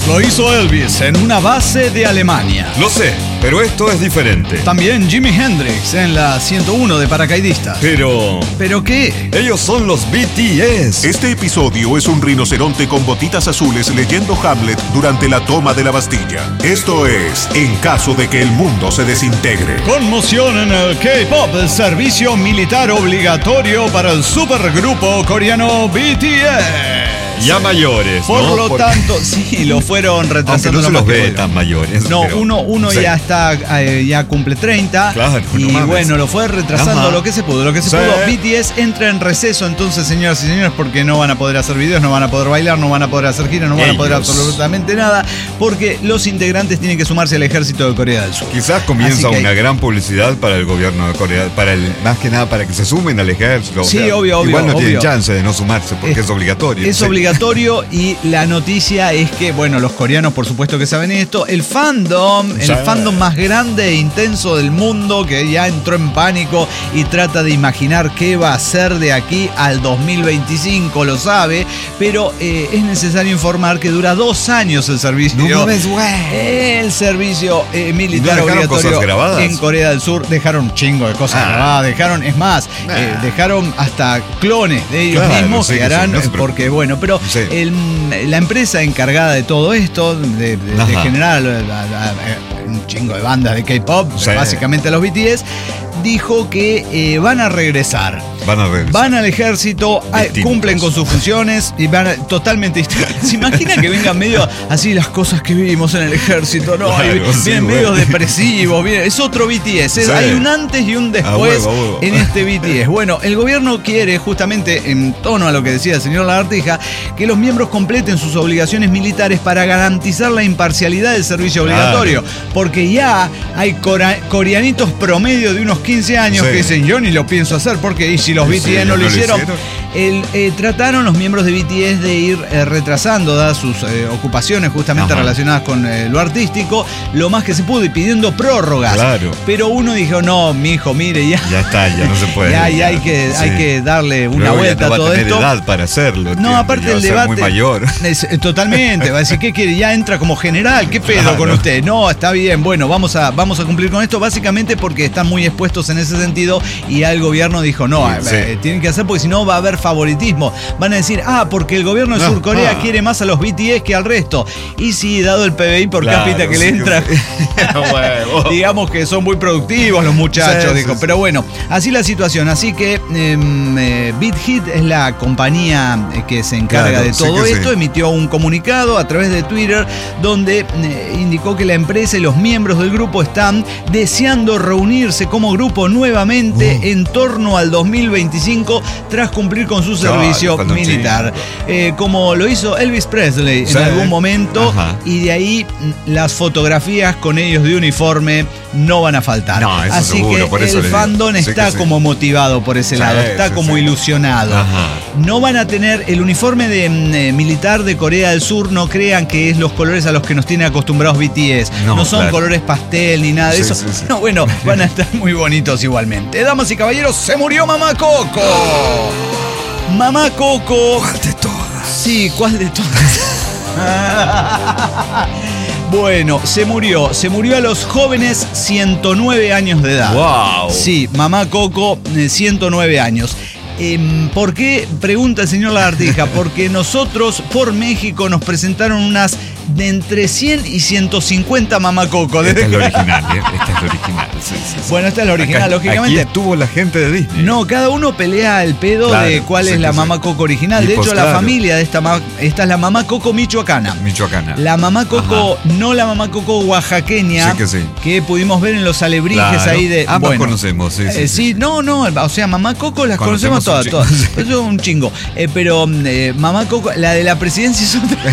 lo hizo Elvis en una base de Alemania. Lo sé, pero esto es diferente. También Jimi Hendrix en la 101 de paracaidistas. ¿Pero qué? Ellos son los BTS. Este episodio es un rinoceronte con botitas azules leyendo Hamlet durante la toma de la Bastilla. Esto es En caso de que el mundo se desintegre. Conmoción en el K-pop, el servicio militar obligatorio para el supergrupo coreano BTS. Ya mayores, Por ¿no? lo tanto, sí, lo fueron retrasando. Aunque no se los ve tan mayores. No, pero, uno sí. ya está, ya cumple 30. Claro, y no mames. bueno, lo fue retrasando. Ajá. lo que se pudo. Sí. BTS entra en receso, entonces, señoras y señores, porque no van a poder hacer videos, no van a poder bailar, no van a poder hacer giras, no van a poder absolutamente nada, porque los integrantes tienen que sumarse al ejército de Corea del Sur. Quizás comienza Así que una gran publicidad para el gobierno de Corea, más que nada para que se sumen al ejército. Sí, obvio. Igual no tienen chance de no sumarse porque es obligatorio. Es obligatorio y la noticia es que, bueno, los coreanos por supuesto que saben esto, el fandom más grande e intenso del mundo, que ya entró en pánico y trata de imaginar qué va a hacer de aquí al 2025, lo sabe, pero es necesario informar que dura 2 años el servicio. No mames, güey. El servicio militar ¿No dejaron obligatorio cosas grabadas? en Corea del Sur. Dejaron un chingo de cosas grabadas, dejaron hasta clones de ellos mismos que harán, no porque bueno, pero sí. La empresa encargada de todo esto, de generar un chingo de bandas de K-pop, Sí. básicamente los BTS, dijo que van a regresar. Van al ejército, cumplen con sus funciones y van totalmente distintos. ¿Se imagina que vengan medio así las cosas que vivimos en el ejército? No, vienen medio depresivos. Es otro BTS. Sí. Hay un antes y un después huevo. en este BTS. Bueno, el gobierno quiere, justamente en tono a lo que decía el señor Lagartija, que los miembros completen sus obligaciones militares para garantizar la imparcialidad del servicio obligatorio. Porque ya hay coreanitos promedio de unos 15 años que dicen, yo ni lo pienso hacer, porque y si los BTS no lo hicieron. Trataron los miembros de BTS de ir retrasando, dadas sus ocupaciones justamente relacionadas con lo artístico, lo más que se pudo y pidiendo prórrogas. Claro. Pero uno dijo, no, mijo, mire, ya está, ya no se puede. ya hay que darle una Luego vuelta ya no a todo va a tener esto. edad para hacerlo. No, aparte el debate muy mayor. Totalmente, va a decir, ¿qué quiere? Ya entra como general, ¿qué pedo con usted? No, está bien, bueno, vamos a cumplir con esto, básicamente porque están muy expuestos en ese sentido y el gobierno dijo, no, tienen que hacer porque si no va a haber favoritismo. Van a decir, porque el gobierno de Surcorea quiere más a los BTS que al resto. Y sí, dado el PBI por cápita que le entra, digamos que son muy productivos los muchachos, dijo. Pero bueno, así la situación. Así que Beat Hit es la compañía que se encarga de todo esto. Emitió un comunicado a través de Twitter donde indicó que la empresa y los miembros del grupo están deseando reunirse como grupo nuevamente en torno al 2025 tras cumplir con su servicio militar. Como lo hizo Elvis Presley en algún momento, y de ahí las fotografías con ellos de uniforme no van a faltar. No, eso así seguro, que por eso el fandom está como motivado por ese lado, está como ilusionado. No van a tener el uniforme de militar de Corea del Sur, no crean que es los colores a los que nos tiene acostumbrados BTS. No son colores pastel ni nada de eso. No, bueno, van a estar muy bonitos igualmente. Damas y caballeros, se murió Mamá Coco. Mamá Coco. ¿Cuál de todas? Sí, ¿cuál de todas? Bueno, se murió a los jóvenes 109 años de edad. ¡Wow! Sí, Mamá Coco, 109 años. ¿Por qué? Pregunta el señor Lagartija. Porque nosotros por México nos presentaron unas de entre 100 y 150 Mamá Coco. Esta es la original, Esta es la original. Sí. Bueno, esta es la original, lógicamente. Aquí estuvo la gente de Disney. No, cada uno pelea el pedo de cuál es la Mamá Coco original. De hecho, la familia de esta es la Mamá Coco michoacana. La Mamá Coco, no la Mamá Coco oaxaqueña, que pudimos ver en los alebrijes ahí de... Ambas conocemos, sí. No, o sea, Mamá Coco las conocemos todas. Eso es un chingo. Pero Mamá Coco, la de la presidencia es otra.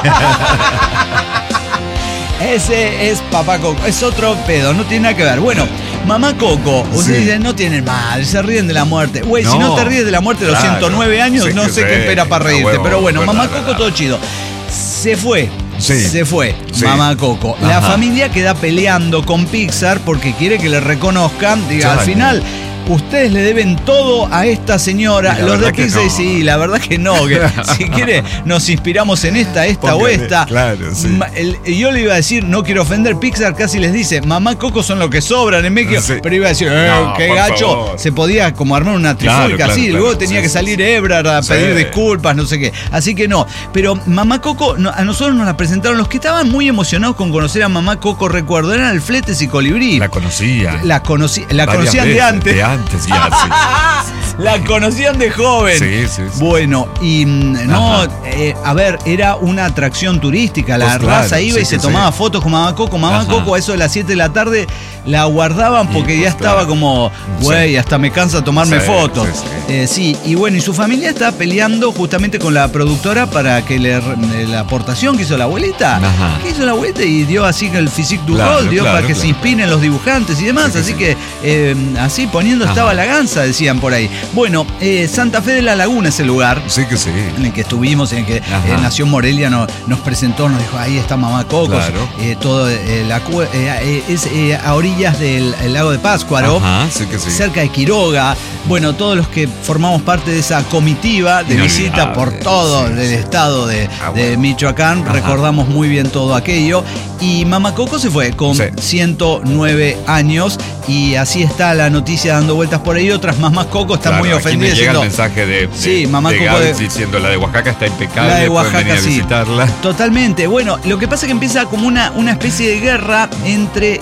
Ese es Papá Coco, es otro pedo, no tiene nada que ver. Bueno, Mamá Coco, ustedes dicen, no tienen mal, se ríen de la muerte. Güey, si no te ríes de la muerte de los 109 años, no sé qué espera para reírte. Pero bueno, Mamá Coco, todo chido. Se fue. Mamá Coco. La familia queda peleando con Pixar porque quiere que le reconozcan. Diga, al final, ustedes le deben todo a esta señora. Los de Pixar, no. sí, la verdad que no. Que si quiere, nos inspiramos en esta o esta. Claro, sí. Yo le iba a decir, no quiero ofender, Pixar casi les dice, mamá Coco son lo que sobran en México. Sí. Pero iba a decir, No, qué por gacho. favor. Se podía como armar una trifulca Claro, así. claro, Luego tenía sí, que sí, salir sí. Ebrard a pedir Sí. disculpas, no sé qué. Así que no. Pero mamá Coco, a nosotros nos la presentaron. Los que estaban muy emocionados con conocer a mamá Coco, recuerdo, eran el Fletes y Colibrí. La conocía. La conocían de antes. De antes, ya, sí. La conocían de joven. Sí. Bueno, y no, a ver, era una atracción turística. La Pues claro, raza iba sí y se que tomaba sí. fotos con mamá Coco. Mamá Ajá. Coco, a eso de las 7 de la tarde, la guardaban porque Y, ya pues, estaba claro. como, güey, hasta me cansa tomarme Sí, fotos. sí, Sí, y bueno, y su familia está peleando justamente con la productora para que la aportación que hizo la abuelita. Ajá. Que hizo la abuelita y dio así que el physique du Claro, rôle, dio claro, para que claro. se inspiren los dibujantes y demás. Sí, así sí. que así poniendo Ajá. estaba la ganza, decían por ahí. Bueno, Santa Fe de la Laguna es el lugar Sí que sí. en el que estuvimos, en el que Ajá. Nación Morelia nos presentó, nos dijo, ahí está mamá Coco, Claro. todo es a orillas del lago de Pátzcuaro, Ajá, sí que sí. cerca de Quiroga. Bueno, todos los que formamos parte de esa comitiva de visita por todo sí, el sí. estado de Bueno. Michoacán, Ajá. recordamos muy bien todo aquello. Y mamá Coco se fue con Sí. 109 años y así está la noticia dando vueltas por ahí. Otras mamás Coco están Claro, muy aquí ofendidas me llega el diciendo, mensaje de Sí, mamá Coco Gaby de- diciendo la de Oaxaca está impecable, la de pueden Oaxaca, venir a sí. visitarla. Totalmente. Bueno, lo que pasa es que empieza como una especie de guerra entre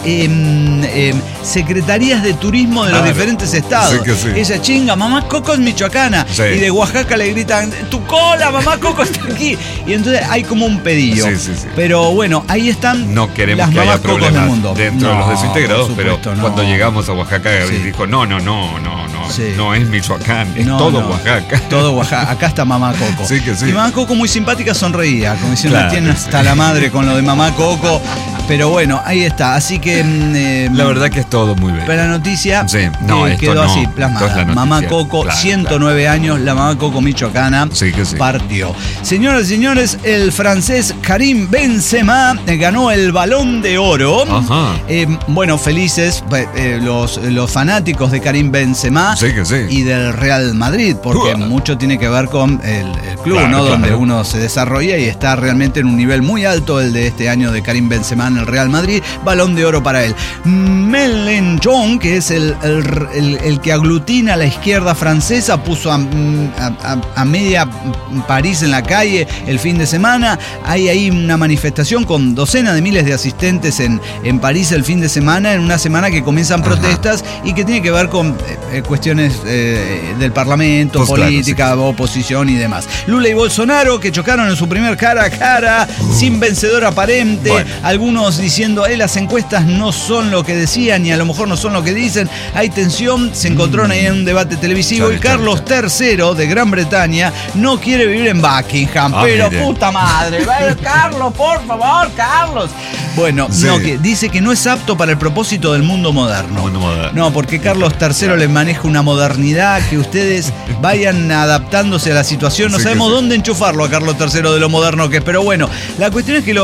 secretarías de turismo de los Claro. diferentes estados. Sí que sí. Ella chinga, mamá Coco es michoacana. Sí. Y de Oaxaca le gritan, tu cola, mamá Coco está aquí. Y entonces hay como un pedillo. Sí, sí, sí. Pero bueno, ahí están No queremos las que haya mamás Cocos del problemas mundo. dentro de los No, desintegrados, por pero supuesto, no. cuando llegamos a Oaxaca, Gaby Sí. dijo, no, Sí. no es Michoacán, es No, todo no. Oaxaca. Todo Oaxaca. Acá está mamá Coco. Sí que sí. Y mamá Coco muy simpática sonreía, como diciendo, Claro, tiene sí. hasta la madre con lo de mamá Coco. Pero bueno, ahí está. Así que La verdad que es todo muy bello. pero la noticia Sí, no, esto quedó no. así Esto plasmada. es la noticia. Mamá Coco, Claro, 109 años, la mamá Coco michoacana Sí que sí. partió. Señoras y señores, el francés Karim Benzema ganó el Balón de Oro. Ajá. Bueno, felices los fanáticos de Karim Benzema Sí que sí. y del Real Madrid, porque mucho tiene que ver con el club, Claro, ¿no? claro. Donde uno se desarrolla y está realmente en un nivel muy alto el de este año de Karim Benzema en el Real Madrid. Balón de Oro para él. Mélenchon, que es el que aglutina a la izquierda francesa, puso a media París en la calle el fin de semana. Hay ahí una manifestación con docenas de miles de asistentes en París el fin de semana, en una semana que comienzan protestas y que tiene que ver con cuestiones del Parlamento, Pues claro, política, oposición y demás. Lula y Bolsonaro, que chocaron en su primer cara a cara, sin vencedor aparente. Bueno. Algunos diciendo, las encuestas no son lo que decían y a lo mejor no son lo que dicen. Hay tensión, se encontraron ahí en un debate televisivo Chale, y Carlos III de Gran Bretaña no quiere vivir en Buckingham. Pero mire. puta madre, Carlos, por favor, Carlos. Bueno, Sí. no, que dice que no es apto para el propósito del mundo moderno. Mundo moderno. No, porque Carlos III le maneja una modernidad que ustedes vayan adaptándose a la situación. No Sí, sabemos que sí. dónde enchufarlo a Carlos III de lo moderno que es. Pero bueno, la cuestión es que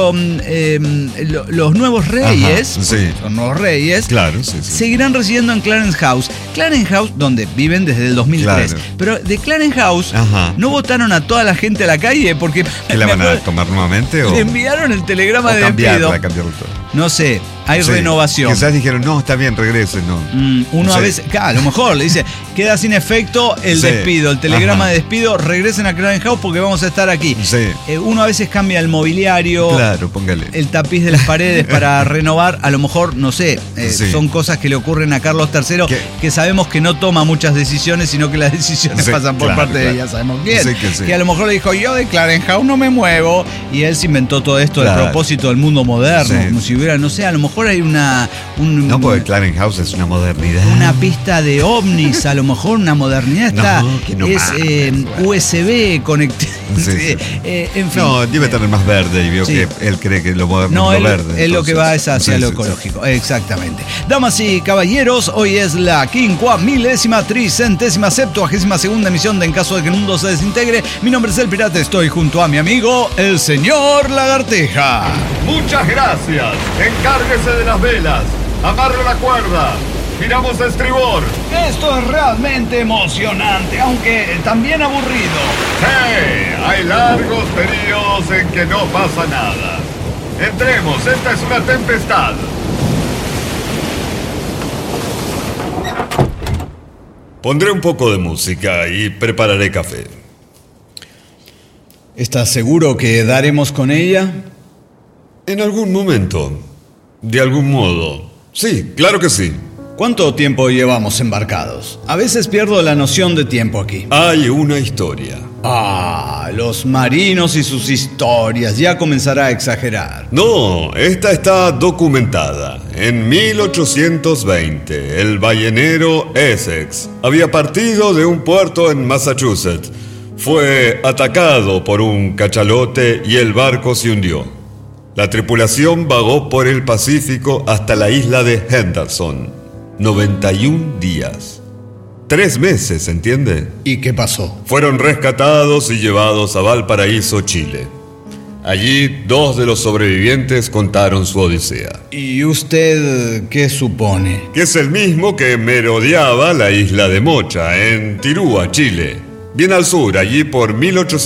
los nuevos reyes, Ajá, sí. son nuevos reyes, Claro, sí, sí. seguirán residiendo en Clarence House. Clarence House, donde viven desde el 2003. Claro. Pero de Clarence House Ajá. no votaron a toda la gente a la calle porque ¿Qué la van a tomar nuevamente o, le enviaron el telegrama o de despido. cambiarla todo? No sé, hay Sí. renovación. Quizás dijeron, no, está bien, regresen, no. Uno Sí. a veces, claro, a lo mejor le dice, queda sin efecto el Sí. despido, el telegrama Ajá. de despido, regresen a Clarence House porque vamos a estar aquí. Sí. Uno a veces cambia el mobiliario, Claro, póngale. el tapiz de las paredes para renovar, a lo mejor, no sé, Sí. son cosas que le ocurren a Carlos III, ¿Qué? que sabemos que no toma muchas decisiones, sino que las decisiones Sí, pasan por claro, parte de claro. ella, sabemos bien. Sí, que sí. a lo mejor le dijo, yo de Clarence House no me muevo, y él se inventó todo esto Claro. de propósito del mundo moderno, Sí. como si hubiera, no sé, a lo mejor hay No, porque Clarence House es una modernidad. una pista de ovnis, a lo mejor una modernidad está. No, que no es mames, bueno. USB conectado. Sí, sí. En fin. No, debe tener más verde y veo Sí. que él cree que lo moderno No, es él, lo verde. él lo que entonces. va es hacia Sí, lo sí, sí. ecológico. Exactamente. Damas y caballeros, hoy es la 5.037ª emisión de En caso de que el mundo se desintegre. Mi nombre es El Pirata, estoy junto a mi amigo, el señor Lagarteja. Muchas gracias. Encárguese de las velas. Amarre la cuerda. ¡Giramos a estribor! Esto es realmente emocionante, aunque también aburrido. ¡Sí! Hay largos periodos en que no pasa nada. Entremos, esta es una tempestad. Pondré un poco de música y prepararé café. ¿Estás seguro que daremos con ella? En algún momento. De algún modo. Sí, claro que sí. ¿Cuánto tiempo llevamos embarcados? A veces pierdo la noción de tiempo aquí. Hay una historia. Los marinos y sus historias. Ya comenzará a exagerar. No, esta está documentada. En 1820, el ballenero Essex había partido de un puerto en Massachusetts. Fue atacado por un cachalote y el barco se hundió. La tripulación vagó por el Pacífico hasta la isla de Henderson. 91 días. 3 meses, ¿entiende? ¿Y qué pasó? Fueron rescatados y llevados a Valparaíso, Chile. Allí 2 de los sobrevivientes contaron su odisea. ¿Y usted qué supone? Que es el mismo que merodeaba la isla de Mocha, en Tirúa, Chile. Bien al sur, allí por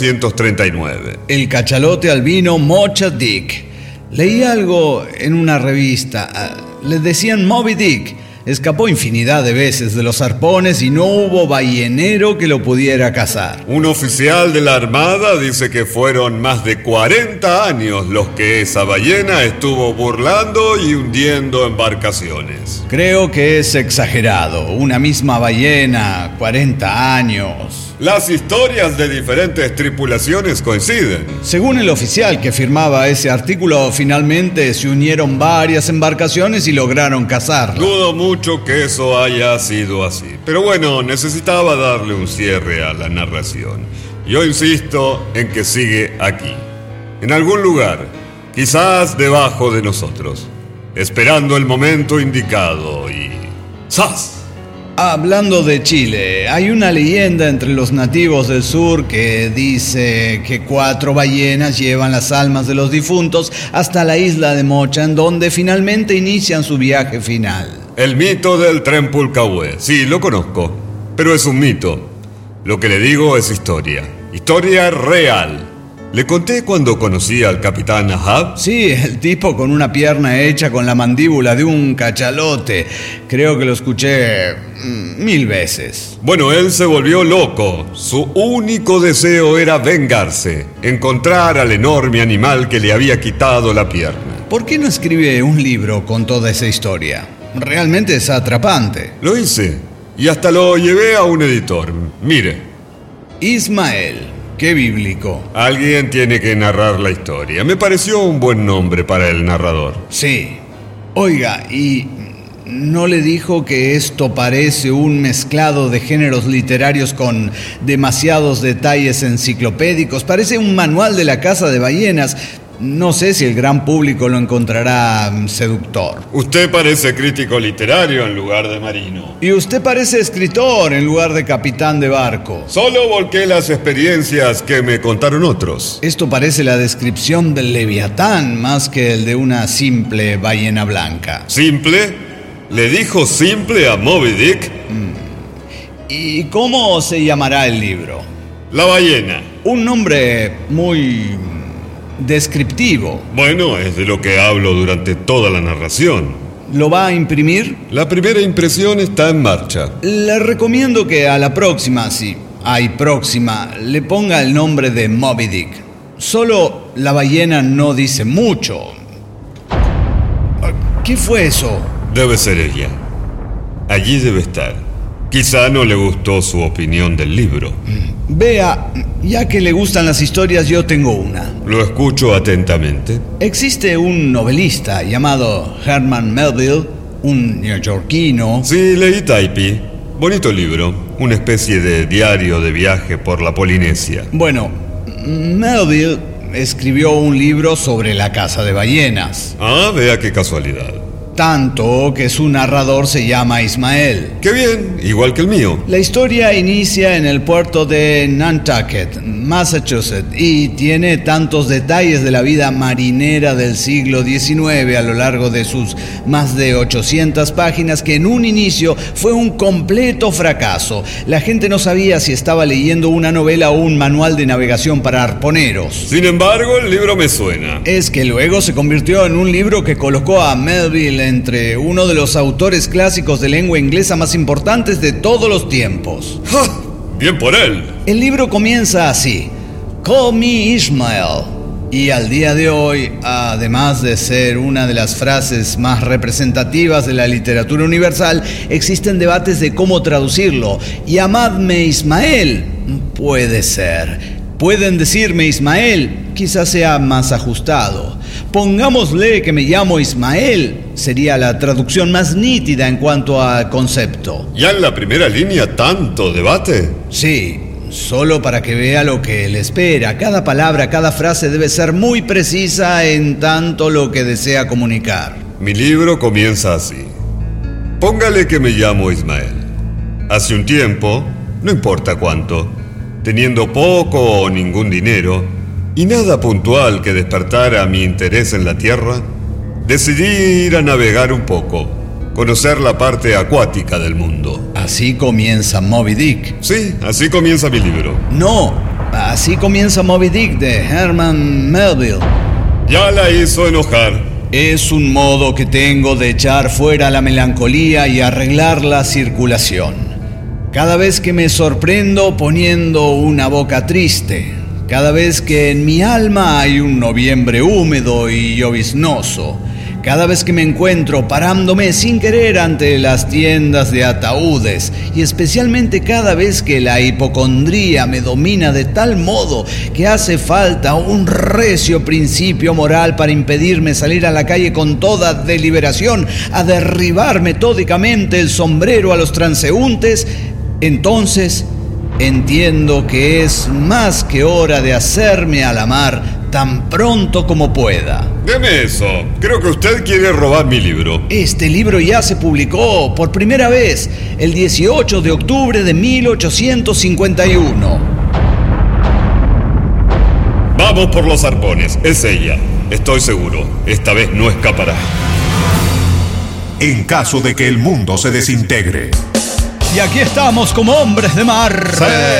1839. El cachalote albino Mocha Dick. Leí algo en una revista. Le decían Moby Dick. Escapó infinidad de veces de los arpones y no hubo ballenero que lo pudiera cazar. Un oficial de la Armada dice que fueron más de 40 años los que esa ballena estuvo burlando y hundiendo embarcaciones. Creo que es exagerado. Una misma ballena, 40 años. Las historias de diferentes tripulaciones coinciden. Según el oficial que firmaba ese artículo, finalmente se unieron varias embarcaciones y lograron cazarla. Dudo mucho que eso haya sido así. Pero bueno, necesitaba darle un cierre a la narración. Yo insisto en que sigue aquí. En algún lugar, quizás debajo de nosotros. Esperando el momento indicado y... ¡zas! Hablando de Chile, hay una leyenda entre los nativos del sur que dice que 4 ballenas llevan las almas de los difuntos hasta la isla de Mocha, en donde finalmente inician su viaje final. El mito del tren Pulcahué. Sí, lo conozco, pero es un mito. Lo que le digo es historia. Historia real. ¿Le conté cuando conocí al capitán Ahab? Sí, el tipo con una pierna hecha con la mandíbula de un cachalote. Creo que lo escuché 1000 veces. Bueno, él se volvió loco. Su único deseo era vengarse, encontrar al enorme animal que le había quitado la pierna. ¿Por qué no escribe un libro con toda esa historia? Realmente es atrapante. Lo hice, y hasta lo llevé a un editor. Mire. Ismael. Qué bíblico. Alguien tiene que narrar la historia. Me pareció un buen nombre para el narrador. Sí. Oiga, ¿y no le dijo que esto parece un mezclado de géneros literarios con demasiados detalles enciclopédicos? Parece un manual de la caza de ballenas. No sé si el gran público lo encontrará seductor. Usted parece crítico literario en lugar de marino. Y usted parece escritor en lugar de capitán de barco. Solo volqué las experiencias que me contaron otros. Esto parece la descripción del Leviatán más que el de una simple ballena blanca. ¿Simple? ¿Le dijo simple a Moby Dick? ¿Y cómo se llamará el libro? La ballena. Un nombre muy... descriptivo. Bueno, es de lo que hablo durante toda la narración. ¿Lo va a imprimir? La primera impresión está en marcha. Le recomiendo que a la próxima, si hay próxima, le ponga el nombre de Moby Dick. Solo la ballena no dice mucho. ¿Qué fue eso? Debe ser ella. Allí debe estar. Quizá no le gustó su opinión del libro. Vea, ya que le gustan las historias, yo tengo una. Lo escucho atentamente. Existe un novelista llamado Herman Melville, un neoyorquino. Sí, leí Typee. Bonito libro. Una especie de diario de viaje por la Polinesia. Bueno, Melville escribió un libro sobre la caza de ballenas. Ah, vea qué casualidad. Tanto que su narrador se llama Ismael. ¡Qué bien! Igual que el mío. La historia inicia en el puerto de Nantucket, Massachusetts, y tiene tantos detalles de la vida marinera del siglo XIX a lo largo de sus más de 800 páginas que en un inicio fue un completo fracaso. La gente no sabía si estaba leyendo una novela o un manual de navegación para arponeros. Sin embargo, el libro me suena. Es que luego se convirtió en un libro que colocó a Melville entre uno de los autores clásicos de lengua inglesa más importantes de todos los tiempos. ¡Ja! Bien por él. El libro comienza así: Call me Ishmael. Y al día de hoy, además de ser una de las frases más representativas de la literatura universal, existen debates de cómo traducirlo. Llamadme Ismael. Puede ser. Pueden decirme Ismael, quizás sea más ajustado. Pongámosle que me llamo Ismael, sería la traducción más nítida en cuanto a concepto. ¿Ya en la primera línea tanto debate? Sí, solo para que vea lo que le espera. Cada palabra, cada frase debe ser muy precisa en tanto lo que desea comunicar. Mi libro comienza así. Póngale que me llamo Ismael. Hace un tiempo, no importa cuánto, teniendo poco o ningún dinero y nada puntual que despertara mi interés en la tierra, decidí ir a navegar un poco, conocer la parte acuática del mundo. Así comienza Moby Dick. Sí, así comienza mi libro. No, así comienza Moby Dick de Herman Melville. Ya la hizo enojar. Es un modo que tengo de echar fuera la melancolía y arreglar la circulación. Cada vez que me sorprendo poniendo una boca triste, cada vez que en mi alma hay un noviembre húmedo y lloviznoso, cada vez que me encuentro parándome sin querer ante las tiendas de ataúdes, y especialmente cada vez que la hipocondría me domina de tal modo que hace falta un recio principio moral para impedirme salir a la calle con toda deliberación a derribar metódicamente el sombrero a los transeúntes, entonces entiendo que es más que hora de hacerme a la mar tan pronto como pueda. Deme eso. Creo que usted quiere robar mi libro. Este libro ya se publicó por primera vez el 18 de octubre de 1851. Vamos por los arpones. Es ella. Estoy seguro. Esta vez no escapará. En caso de que el mundo se desintegre. Y aquí estamos como hombres de mar.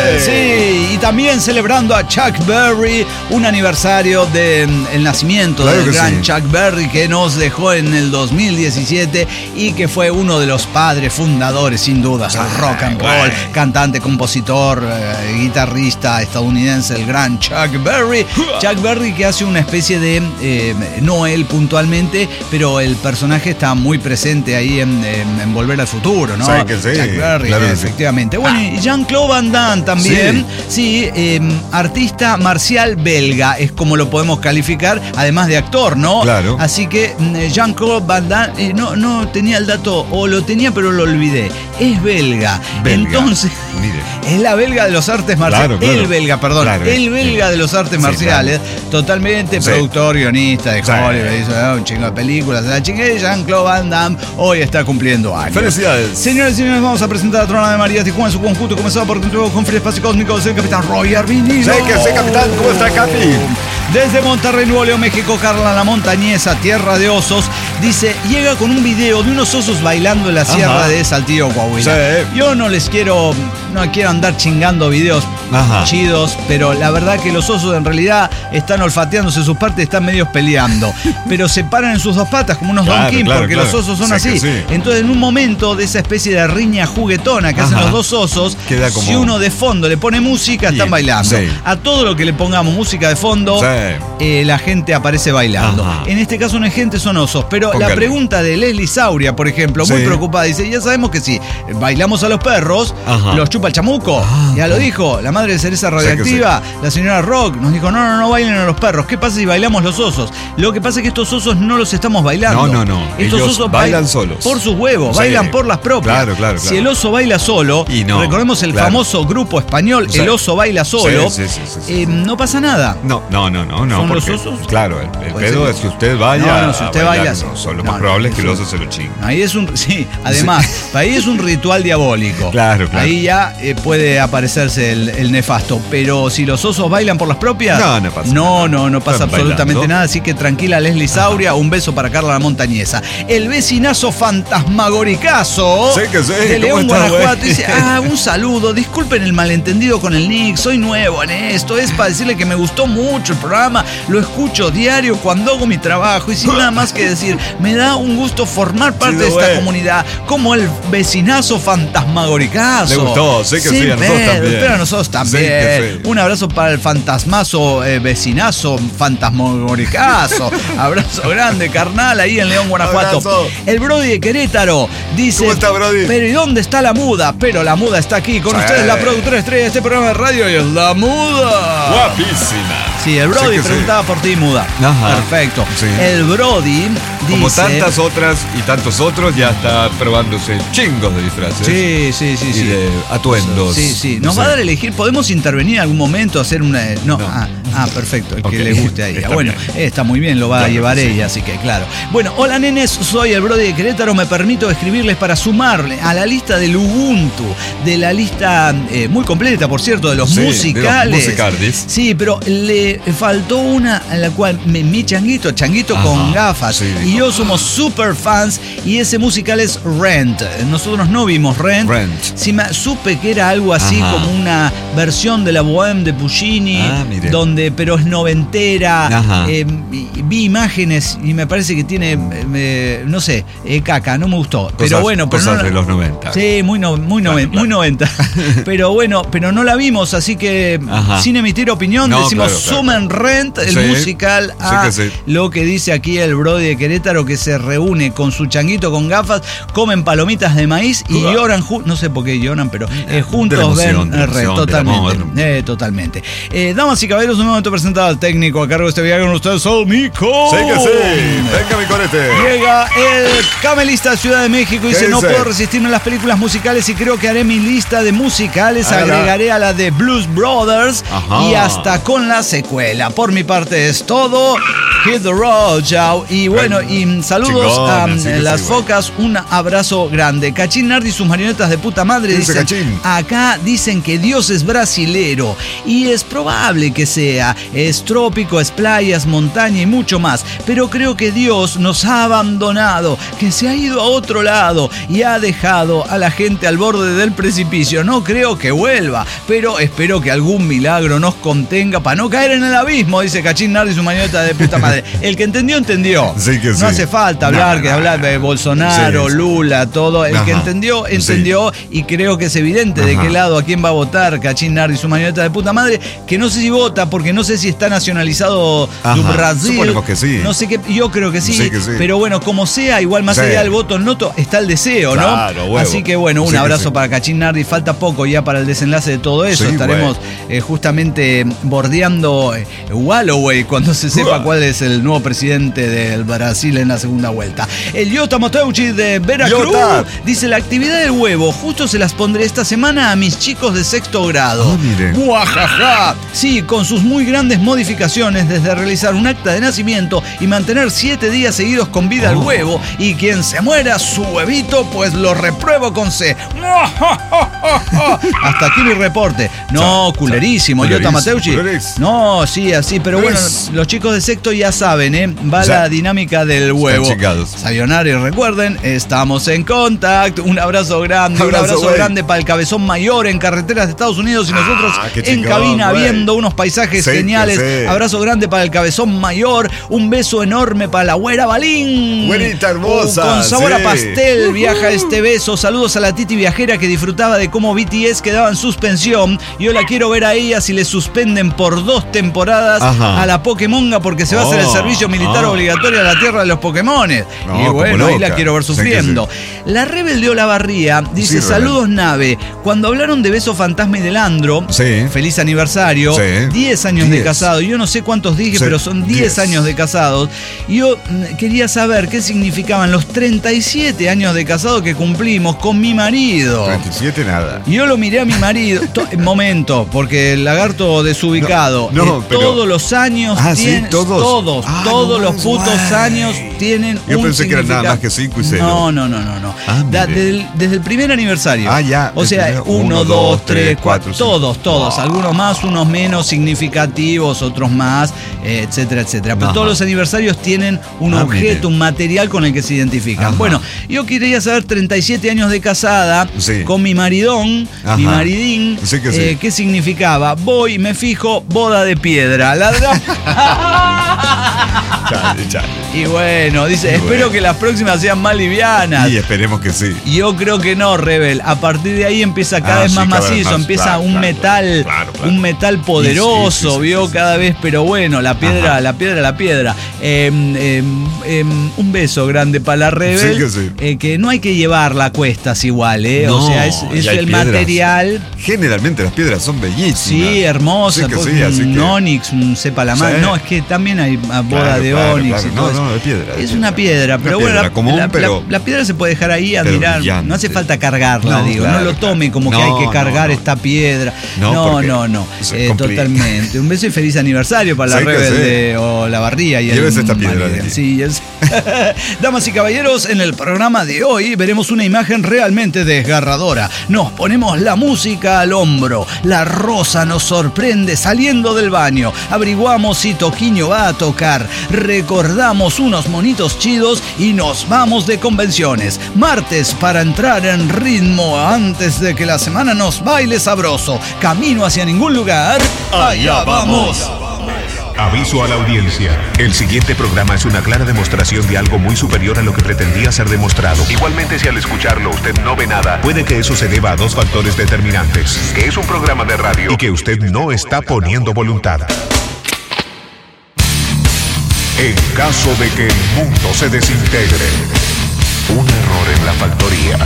Sí, y también celebrando a Chuck Berry, un aniversario del nacimiento del gran Chuck Berry, que nos dejó en el 2017 y que fue uno de los padres fundadores, sin duda, del rock and roll, cantante, compositor, guitarrista estadounidense, el gran Chuck Berry. Chuck Berry, que hace una especie de, no él puntualmente, pero el personaje está muy presente ahí en Volver al Futuro, ¿no? Sí, que sí. Chuck Berry, claro, efectivamente. Bueno, y Jean-Claude Van Damme también, sí, artista marcial belga, es como lo podemos calificar, además de actor, ¿no? Claro. Así que Jean-Claude Van Damme, no tenía el dato, o lo tenía pero lo olvidé, es belga. Entonces, mire, es la belga de los artes marciales, claro. el belga, perdón, Claro, el belga de los artes marciales, totalmente productor, guionista de Hollywood, hizo un chingo de películas, la chingue de Jean-Claude Van Damme hoy está cumpliendo años. Felicidades. Señores y señores, vamos a presentar a Trona de María Tijuana en su conjunto, comenzado por con Free Espacio Cósmico, el capitán Roy Arvinino. Sé que sé, capitán, ¿cómo está, Capi? Desde Monterrey, Nuevo León, México, Carla la Montañesa, tierra de osos, dice, llega con un video de unos osos bailando en la sierra de Saltillo, Coahuila. Sí. Yo no quiero andar chingando videos chidos, pero la verdad que los osos en realidad están olfateándose sus partes, están medios peleando, pero se paran en sus dos patas como unos Don King, porque los osos son así. Entonces, en un momento de esa especie de riña juguetona que hacen los dos osos, si uno de fondo le pone música, están bailando. A todo lo que le pongamos música de fondo, la gente aparece bailando. En este caso no es gente, son osos. Pero la pregunta de Leslie Sauria, por ejemplo, muy preocupada, dice, ya sabemos que si bailamos a los perros, los chupa el chamuco. Ya lo dijo la madre de Cereza Radioactiva, la señora Rock, nos dijo, no bailen a los perros. ¿Qué pasa si bailamos los osos? Lo que pasa es que estos osos no los estamos bailando. No. Estos ellos osos bailan solos. Por sus huevos, bailan por las propias. Claro. Si el oso baila solo, recordemos el famoso grupo español, El Oso Baila Solo, no pasa nada. No. ¿Son los osos? Claro, el pedo es que usted vaya. Si usted baila, oso. Lo más probable es que el oso se lo chingue. Ahí es además, ahí es un ritual diabólico. Claro. Ahí ya puede aparecerse el nefasto. Pero si los osos bailan por las propias, no pasa nada. No pasa Están absolutamente bailando. nada. Así que tranquila, Leslie Sauria, un beso para Carla la Montañesa. El vecinazo fantasmagoricazo Sí que sí, de ¿cómo León, estás, Guanajuato, güey? dice: un saludo, disculpen el malentendido con el nick, soy nuevo en esto, es para decirle que me gustó mucho el programa, lo escucho diario cuando hago mi trabajo y sin nada más que decir, me da un gusto formar parte de esta comunidad como el vecinazo fantasmagoricazo. Le gustó, sé que sí, a nosotros también. Pero a nosotros también. Sí que sí. Un abrazo para el fantasmazo vecinazo fantasmagoricazo. Abrazo grande, carnal, ahí en León, Guanajuato. Abrazo. El Brody de Querétaro dice: ¿Cómo está, Brody? pero ¿y dónde está la muda? Pero la muda está aquí con Sí. ustedes, la productora estrella de este programa de radio, y es la muda. Guapísima. Sí, el Brody Sí que preguntaba por ti, muda. Ajá. Perfecto. Sí. El Brody Como dice... tantas otras y tantos otros, ya está probándose chingos de disfraces. Sí. Y de atuendos. Sí. Nos Sí. va a dar a elegir, podemos intervenir en algún momento, hacer una... No. Perfecto, el Ok. que le guste a ella. Está Bueno, bien. está muy bien, lo va a Claro llevar que sí. ella, así que claro. Bueno, hola nenes, soy el Brody de Querétaro, me permito escribirles para sumarle a la lista del Ubuntu, de la lista muy completa, por cierto, de los Sí, de los musicales. musicardis. Sí, pero le faltó una a la cual mi changuito Ajá, con gafas, sí, y dijo. yo somos super fans, y ese musical es Rent. Nosotros no vimos Rent. Sí, supe que era algo así Ajá. como una versión de la Bohème de Puccini, mire. pero es noventera. Ajá. Vi imágenes y me parece que tiene, no sé, caca, no me gustó. Pero bueno, pero cosas no, de los 90. Sí, muy 90. Pero bueno, pero no la vimos, así que Ajá. sin emitir opinión, No, decimos claro. sumen Rent, el Sí, musical, a que sí. lo que dice aquí el Brody de Querétaro, que se reúne con su changuito con gafas, comen palomitas de maíz y Uah. lloran, no sé por qué lloran, pero de juntos la emoción, ven de la Rent, emoción, del amor. totalmente. Damas y caballeros, un momento presentado al técnico a cargo de este viaje con ustedes, Solmico. Sí que sí. Venga, mi corete. Llega el camelista de Ciudad de México y dice: ¿Qué no dice? puedo resistirme a las películas musicales y creo que haré mi lista de musicales, Hágala. agregaré a la de Blues Brothers Ajá. y hasta con la secuela. Por mi parte es todo. Hit the road, chao. Y bueno, y saludos Chingón, a sí que las sí, güey. focas, un abrazo grande. Cachín Nardi y sus marionetas de puta madre ¿Qué dice dicen: Cachín? acá dicen que Dios es brasilero y es probable que sea. Es trópico, es playas, montaña y mucho más. Pero creo que Dios nos ha abandonado, que se ha ido a otro lado y ha dejado a la gente al borde del precipicio. No creo que vuelva, pero espero que algún milagro nos contenga para no caer en el abismo, dice Cachín Nardi y su marioneta de puta madre. El que entendió, entendió. Sí que sí. No hace falta hablar de Bolsonaro, Sí. Lula, todo. El que Ajá. entendió, entendió, y creo que es evidente de Ajá. qué lado, a quién va a votar Cachín Nardi y su marioneta de puta madre, que no sé si vota, porque no sé si está nacionalizado Ajá. de Brasil. Suponemos que sí. No sé qué, yo creo que sí, Sí que sí. pero bueno, como sea, igual más Sí. allá del voto en loto, está el deseo, Claro, ¿no? huevo. Así que bueno, un Sí que abrazo sí. para Cachín Nardi, falta poco ya para el desenlace de todo eso, Sí, estaremos justamente bordeando Walloway cuando se sepa Uah. cuál es el nuevo presidente del Brasil en la segunda vuelta. El Yota Mateucci de Veracruz Yota. dice: la actividad del huevo, justo se las pondré esta semana a mis chicos de sexto grado. Ah, mire. ¡Muajaja! Sí, con sus muy grandes modificaciones, desde realizar un acta de nacimiento y mantener 7 días seguidos con vida al huevo, y quien se muera su huevito, pues lo repruebo con C. Hasta aquí mi reporte. No, culerísimo, Yota Mateucci. No, sí, así, pero bueno, los chicos de sexto ya saben, va Ya. la dinámica del huevo. Están chingados. Sayonara, y recuerden, estamos en contacto. Un abrazo grande, un Abrazo, abrazo güey. grande para el cabezón mayor en carreteras de Estados Unidos, y nosotros qué en chingón, cabina güey. viendo unos paisajes Sí, geniales. que sí. Abrazo grande para el cabezón mayor, un beso enorme para la güera Balín. Güerita hermosa, Con sabor a sí. pastel viaja este beso. Saludos a la Titi viajera que disfrutaba de cómo BTS quedaba en suspensión. Yo la quiero ver a ella si le suspenden por 2 temporadas Ajá. a la Pokémonga, porque se va a hacer el servicio militar obligatorio a la tierra de los Pokémones. No, Y como bueno, ahí la loca. quiero ver Sí que sufriendo. La Rebelde Olavarría dice: Sí, saludos nave. Cuando hablaron de Beso Fantasma y del Andro, Sí. feliz aniversario, Sí. 10 años de casado. Yo no sé cuántos dije, pero son 10 años de casados. Y yo quería saber qué significaban los 37 años de casado que cumplimos con mi marido. 37 nada. Y yo lo miré a mi marido. Momento, porque el lagarto desubicado. Pero todos los años tienen. Todos los putos años tienen yo un pensé que eran nada más que 5 y 0. No. Desde el primer aniversario. Ya. O sea, 1, 2, 3, 4. Todos. Algunos más, unos menos significativos, otros más, etcétera. Pero todos los aniversarios tienen un objeto, un material con el que se identifican. Bueno, yo quería saber 37 años de casada con mi maridón, mi maridín, ¿qué significaba? Voy, me fijo, boda de piedra. Chale. Y bueno, dice, espero que las próximas sean más livianas. Y esperemos que sí. Yo creo que no, Rebel. A partir de ahí empieza cada vez más macizo, empieza un metal poderoso, vio cada vez, pero bueno, la piedra. Un beso grande para la Rebel. Que no hay que llevarla a cuestas igual, No, o sea, es el piedras. Material. Generalmente las piedras son bellísimas. Sí, hermosas. Un onix, un sepalamal. No, es que también hay boda de onix y todo. No, de piedra. Es una piedra, pero bueno, la piedra se puede dejar ahí a mirar. Brillante. No hace falta cargarla, no lo tome como que hay que cargar esta piedra. No. Totalmente. Un beso y feliz aniversario para la Rebel de Olavarría. Lleves esta piedra de aquí. Sí, Damas y caballeros, en el programa de hoy veremos una imagen realmente desgarradora. Nos ponemos la música al hombro. La Rosa nos sorprende saliendo del baño. Averiguamos si Toquiño va a tocar. Recordamos unos monitos chidos y nos vamos de convenciones. Martes para entrar en ritmo antes de que la semana nos baile sabroso. Camino hacia ningún lugar. ¡Allá vamos! Aviso a la audiencia. El siguiente programa es una clara demostración de algo muy superior a lo que pretendía ser demostrado. Igualmente, si al escucharlo usted no ve nada, puede que eso se deba a dos factores determinantes: que es un programa de radio y que usted no está poniendo voluntad. En caso de que el mundo se desintegre, un error en la factoría.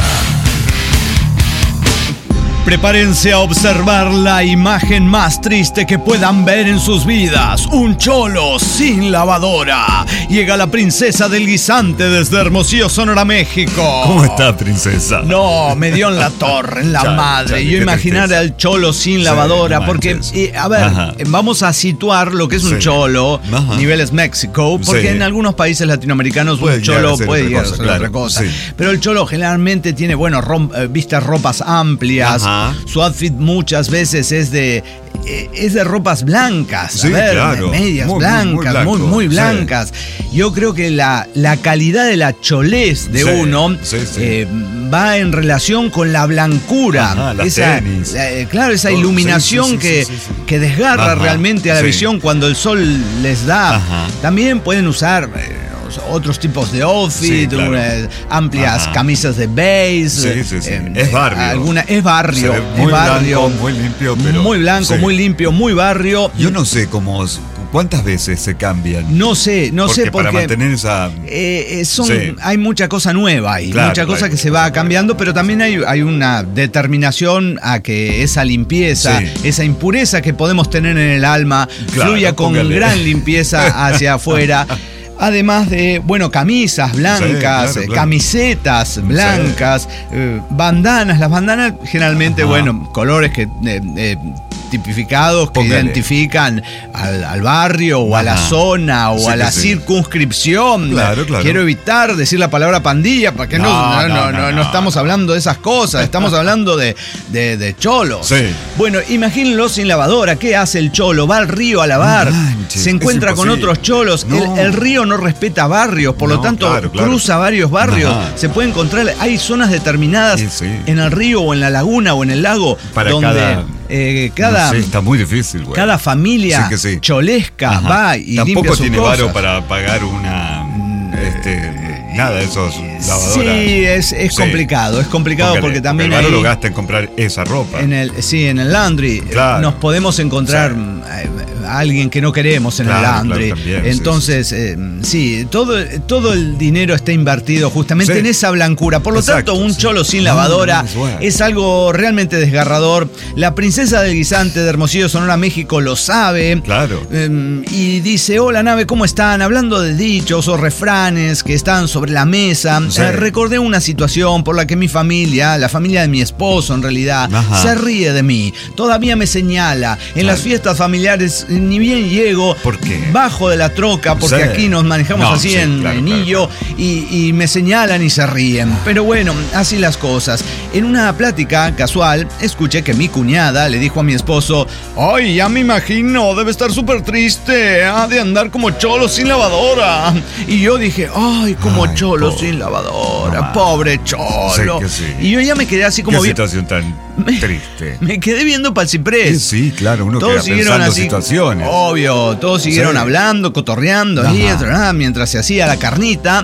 Prepárense a observar la imagen más triste que puedan ver en sus vidas. Un cholo sin lavadora. Llega la princesa del guisante desde Hermosillo, Sonora, México. ¿Cómo está, princesa? No, me dio en la torre, en la madre. Yo imaginar al cholo sin lavadora. Porque, a ver, vamos a situar lo que es un cholo, niveles México, porque en algunos países latinoamericanos un cholo puede llegar a ser otra cosa. Pero el cholo generalmente tiene, vistas ropas amplias. Su outfit muchas veces es de ropas blancas, medias blancas, muy blancas. Muy creo que la calidad de la cholez de uno va en relación con la blancura. Esa iluminación que desgarra realmente a la visión cuando el sol les da. También pueden usar otros tipos de outfit, amplias camisas de beige. Es barrio. Es barrio. Muy limpio, pero muy blanco, muy limpio, muy barrio. Yo no sé cuántas veces se cambian. No sé porque para mantener esa hay mucha cosa nueva y mucha cosa que se va cambiando, pero también hay una determinación a que esa limpieza, esa impureza que podemos tener en el alma fluya con gran limpieza hacia afuera. Además de, camisas blancas, camisetas blancas, bandanas. Las bandanas generalmente, colores que tipificados que identifican al barrio o a la zona o a la circunscripción. Claro. Quiero evitar decir la palabra pandilla porque no estamos hablando de esas cosas, estamos hablando de cholos. Bueno, imagínenlo sin lavadora. ¿Qué hace el cholo? Va al río a lavar, se encuentra con otros cholos. El río no respeta barrios, por lo tanto cruza varios barrios. Se puede encontrar, hay zonas determinadas en el río o en la laguna o en el lago para donde está muy difícil, güey. Cada familia cholesca va y limpia sus Tampoco tiene cosas. varo para pagar una nada de esos lavadoras. Sí, es complicado. Es complicado porque también el varo lo gasta en comprar esa ropa. En el laundry. Nos podemos encontrar alguien que no queremos en el laundry. Claro, también, entonces, sí, todo el dinero está invertido justamente en esa blancura. Por lo tanto, un cholo sin lavadora es algo realmente desgarrador. La princesa del guisante de Hermosillo, Sonora, México, lo sabe. Claro. Y dice: hola, nave, ¿cómo están? Hablando de dichos o refranes que están sobre la mesa, recordé una situación por la que mi familia, la familia de mi esposo en realidad, se ríe de mí. Todavía me señala. En las fiestas familiares, ni bien llego, ¿por qué? Bajo de la troca, porque aquí nos manejamos así en Nillo, y me señalan y se ríen. Pero bueno, así las cosas. En una plática casual, escuché que mi cuñada le dijo a mi esposo: ay, ya me imagino, debe estar súper triste, de andar como cholo sin lavadora. Y yo dije: ay, como cholo sin lavadora, pobre cholo. Sí. Y yo ya me quedé así como ¿qué situación tan triste? Me quedé viendo para el ciprés. Sí, claro, uno todos queda pensando así, situaciones. Obvio, todos siguieron hablando, cotorreando ahí, mientras se hacía la carnita.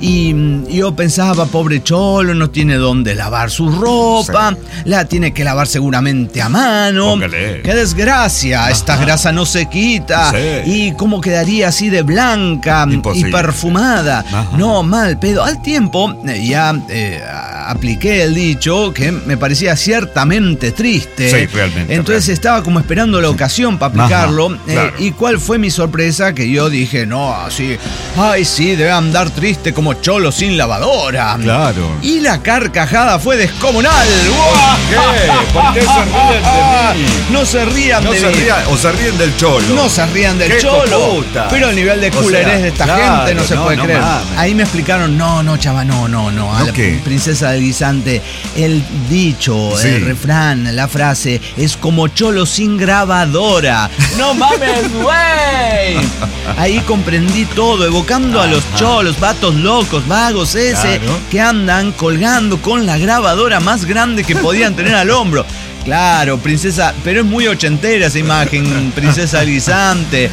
Y yo pensaba: pobre cholo, no tiene dónde lavar su ropa, la tiene que lavar seguramente a mano. Póngale. ¡Qué desgracia! Esta grasa no se quita. Y cómo quedaría así de blanca y perfumada. No, mal pedo. Al tiempo ya apliqué el dicho que me parecía ciertamente triste. Sí, realmente. Entonces estaba como esperando la ocasión para aplicarlo. ¿Y cuál fue mi sorpresa? Que yo dije: no, así, ay, sí, debe andar triste como cholo sin lavadora. Claro. Y la carcajada fue descomunal. ¿Qué? ¿Por qué se ríen de mí? No se rían de mí. O se ríen del cholo. No se rían del cholo. Puta. Pero el nivel de culerés de esta gente no se puede creer. Ahí me explicaron: no, chava, no. A la princesa del guisante, el dicho, el refrán, la frase es como cholo sin grabadora. ¡No mames, güey! Ahí comprendí todo, evocando a los cholos, vatos locos, vagos que andan colgando con la grabadora más grande que podían tener al hombro. Claro, princesa, pero es muy ochentera esa imagen, princesa del guisante.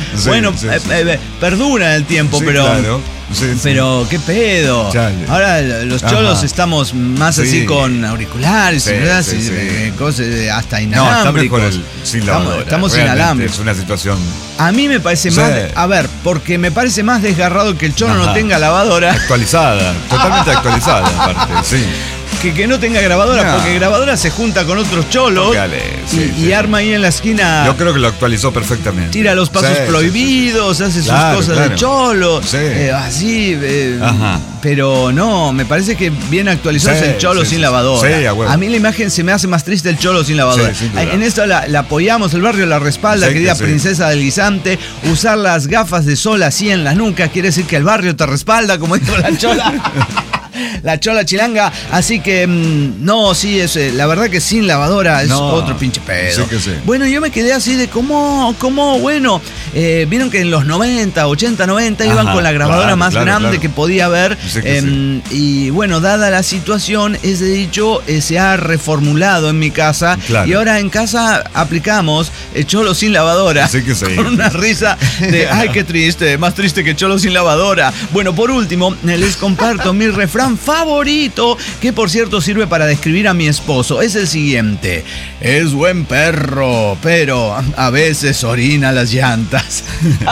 Perdura el tiempo, pero... Claro. Pero qué pedo. Chale. Ahora los cholos estamos más así con auriculares, cosas hasta inalámbricos. No, estamos sin lavadora. Estamos inalámbricos. Es una situación. A mí me parece más, porque me parece más desgarrado que el cholo no tenga lavadora. Actualizada, totalmente actualizada aparte, sí. Que no tenga grabadora, porque grabadora se junta con otros cholos y arma ahí en la esquina. Yo creo que lo actualizó perfectamente. Tira los pasos prohibidos, hace sus cosas de cholo, así. Pero no, me parece que bien actualizado es el cholo sin lavadora. A mí la imagen se me hace más triste el cholo sin lavadora. En esto la apoyamos, el barrio la respalda, querida princesa del guisante. Usar las gafas de sol así en la nuca quiere decir que el barrio te respalda, como dijo la chola. La chola chilanga, así que no, sí, la verdad que sin lavadora es otro pinche pedo. Bueno, yo me quedé así de cómo, bueno, vieron que en los 90, 80, 90 iban con la grabadora más grande que podía haber. Y bueno, dada la situación, ese dicho se ha reformulado en mi casa y ahora en casa aplicamos cholo sin lavadora. Con una risa de ay, qué triste, más triste que cholo sin lavadora. Bueno, por último, les comparto mi refrán favorito, que por cierto sirve para describir a mi esposo. Es el siguiente: es buen perro, pero a veces orina las llantas.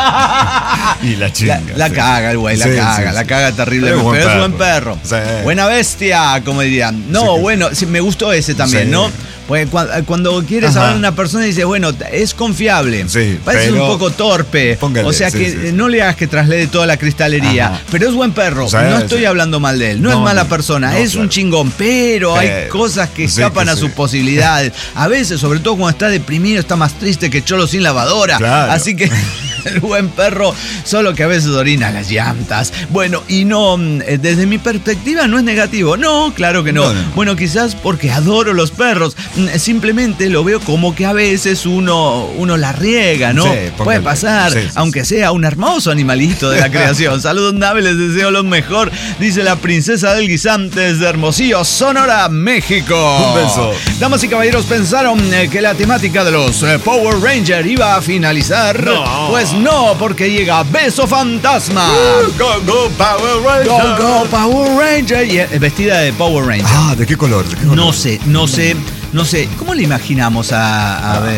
Y la chinga. La caga el güey, la caga terriblemente. Pero es buen perro. Buena bestia, como dirían. No, bueno, me gustó ese también, ¿no? Pues cuando quieres hablar de una persona y dices, bueno, es confiable. Parece un poco torpe. O sea que no le hagas que traslade toda la cristalería. Pero es buen perro. No estoy hablando mal de él. No es mala persona. Es un chingón. Pero hay cosas que escapan a sus posibilidades. A veces, sobre todo cuando está deprimido, está más triste que cholo sin lavadora. Así que el buen perro, solo que a veces orina las llantas. Bueno, y no, desde mi perspectiva no es negativo. No, claro que no. Bueno, quizás porque adoro los perros. Simplemente lo veo como que a veces uno la riega, ¿no? Puede pasar, aunque sea un hermoso animalito de la creación. Saludos, nave, les deseo lo mejor, dice la princesa del guisante desde Hermosillo, Sonora, México. Un beso. Damas y caballeros, pensaron que la temática de los Power Rangers iba a finalizar. Pues no, porque llega Beso Fantasma. Go Power Ranger. Go Power Ranger. Y vestida de Power Ranger. ¿De qué color? No sé. ¿Cómo le imaginamos a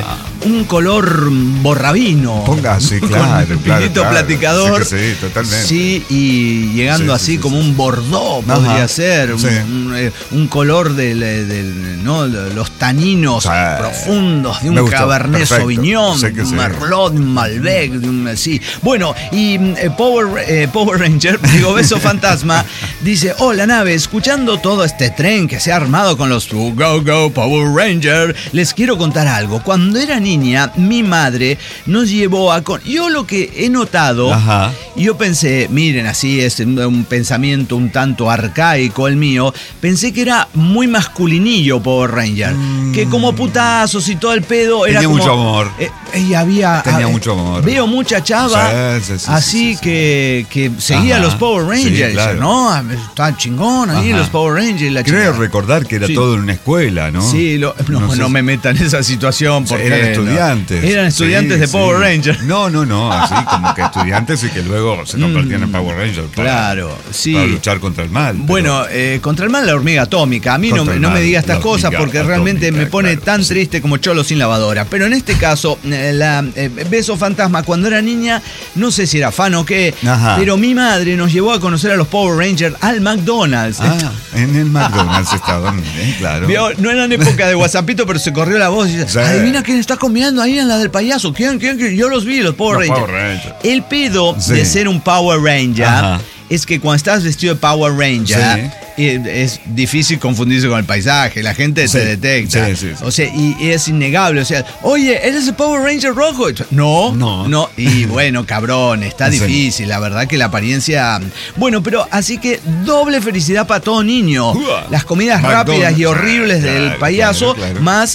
un color borrabino. Ponga así, claro, con claro. pinito platicador. Sí, totalmente. Sí, y llegando así como un bordó podría ser. Sí. Un color ¿no? Los taninos profundos de un Cabernet Sauvignon, de un Merlot, de un Malbec, sí. Bueno, y Power Ranger, digo, Beso Fantasma, dice: hola nave, escuchando todo este tren que se ha armado con los Go Power Ranger, les quiero contar algo. Cuando era niña, mi madre nos llevó a... Yo lo que he notado, yo pensé, miren, así es un pensamiento un tanto arcaico el mío, pensé que era muy masculinillo Power Ranger, que como putazos y todo el pedo era tenía como... mucho amor. Tenía mucho amor. Veo mucha chava así que seguía los Power Rangers, claro. ¿no? Está chingón ahí los Power Rangers. Creo recordar que era todo en una escuela, ¿no? Sí, no me metan en esa situación porque eran estudiantes. Eran estudiantes de Power Rangers. No, así como que estudiantes y que luego se convertían en Power Rangers. Para luchar contra el mal. Bueno, contra el mal la hormiga atómica. A mí no me diga estas cosas porque realmente me pone tan triste como cholo sin lavadora. Pero en este caso, la Beso Fantasma, cuando era niña, no sé si era fan o qué, pero mi madre nos llevó a conocer a los Power Rangers al McDonald's. En el McDonald's estaban, claro. No eran época de WhatsAppito, pero se corrió la voz y dice: adivina quién está comiendo ahí en la del payaso. ¿Quién? Yo los vi, los Power Rangers. El pedo de ser un Power Ranger es que cuando estás vestido de Power Ranger, es difícil confundirse con el paisaje, la gente te detecta. O sea, y es innegable. O sea, oye, ¿eres el Power Ranger rojo? No. Y bueno, cabrón, está difícil. La verdad que la apariencia. Bueno, pero así que doble felicidad para todo niño. Las comidas rápidas y horribles del payaso, más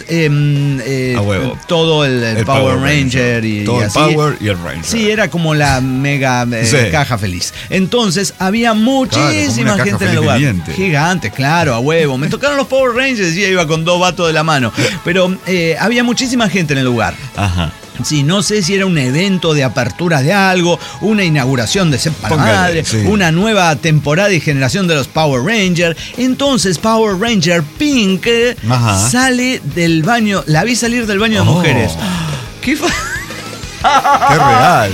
todo el Power Ranger y todo así. El Power y el Ranger. Sí, era como la mega caja feliz. Entonces, había muchísima gente en el lugar. Gigante, claro, a huevo. Me tocaron los Power Rangers y iba con 2 vatos de la mano. Pero había muchísima gente en el lugar. Sí, no sé si era un evento de apertura de algo, una inauguración de Sepa Madre, una nueva temporada y generación de los Power Rangers. Entonces Power Ranger Pink sale del baño, la vi salir del baño de mujeres. ¿Qué fue? ¡Qué real!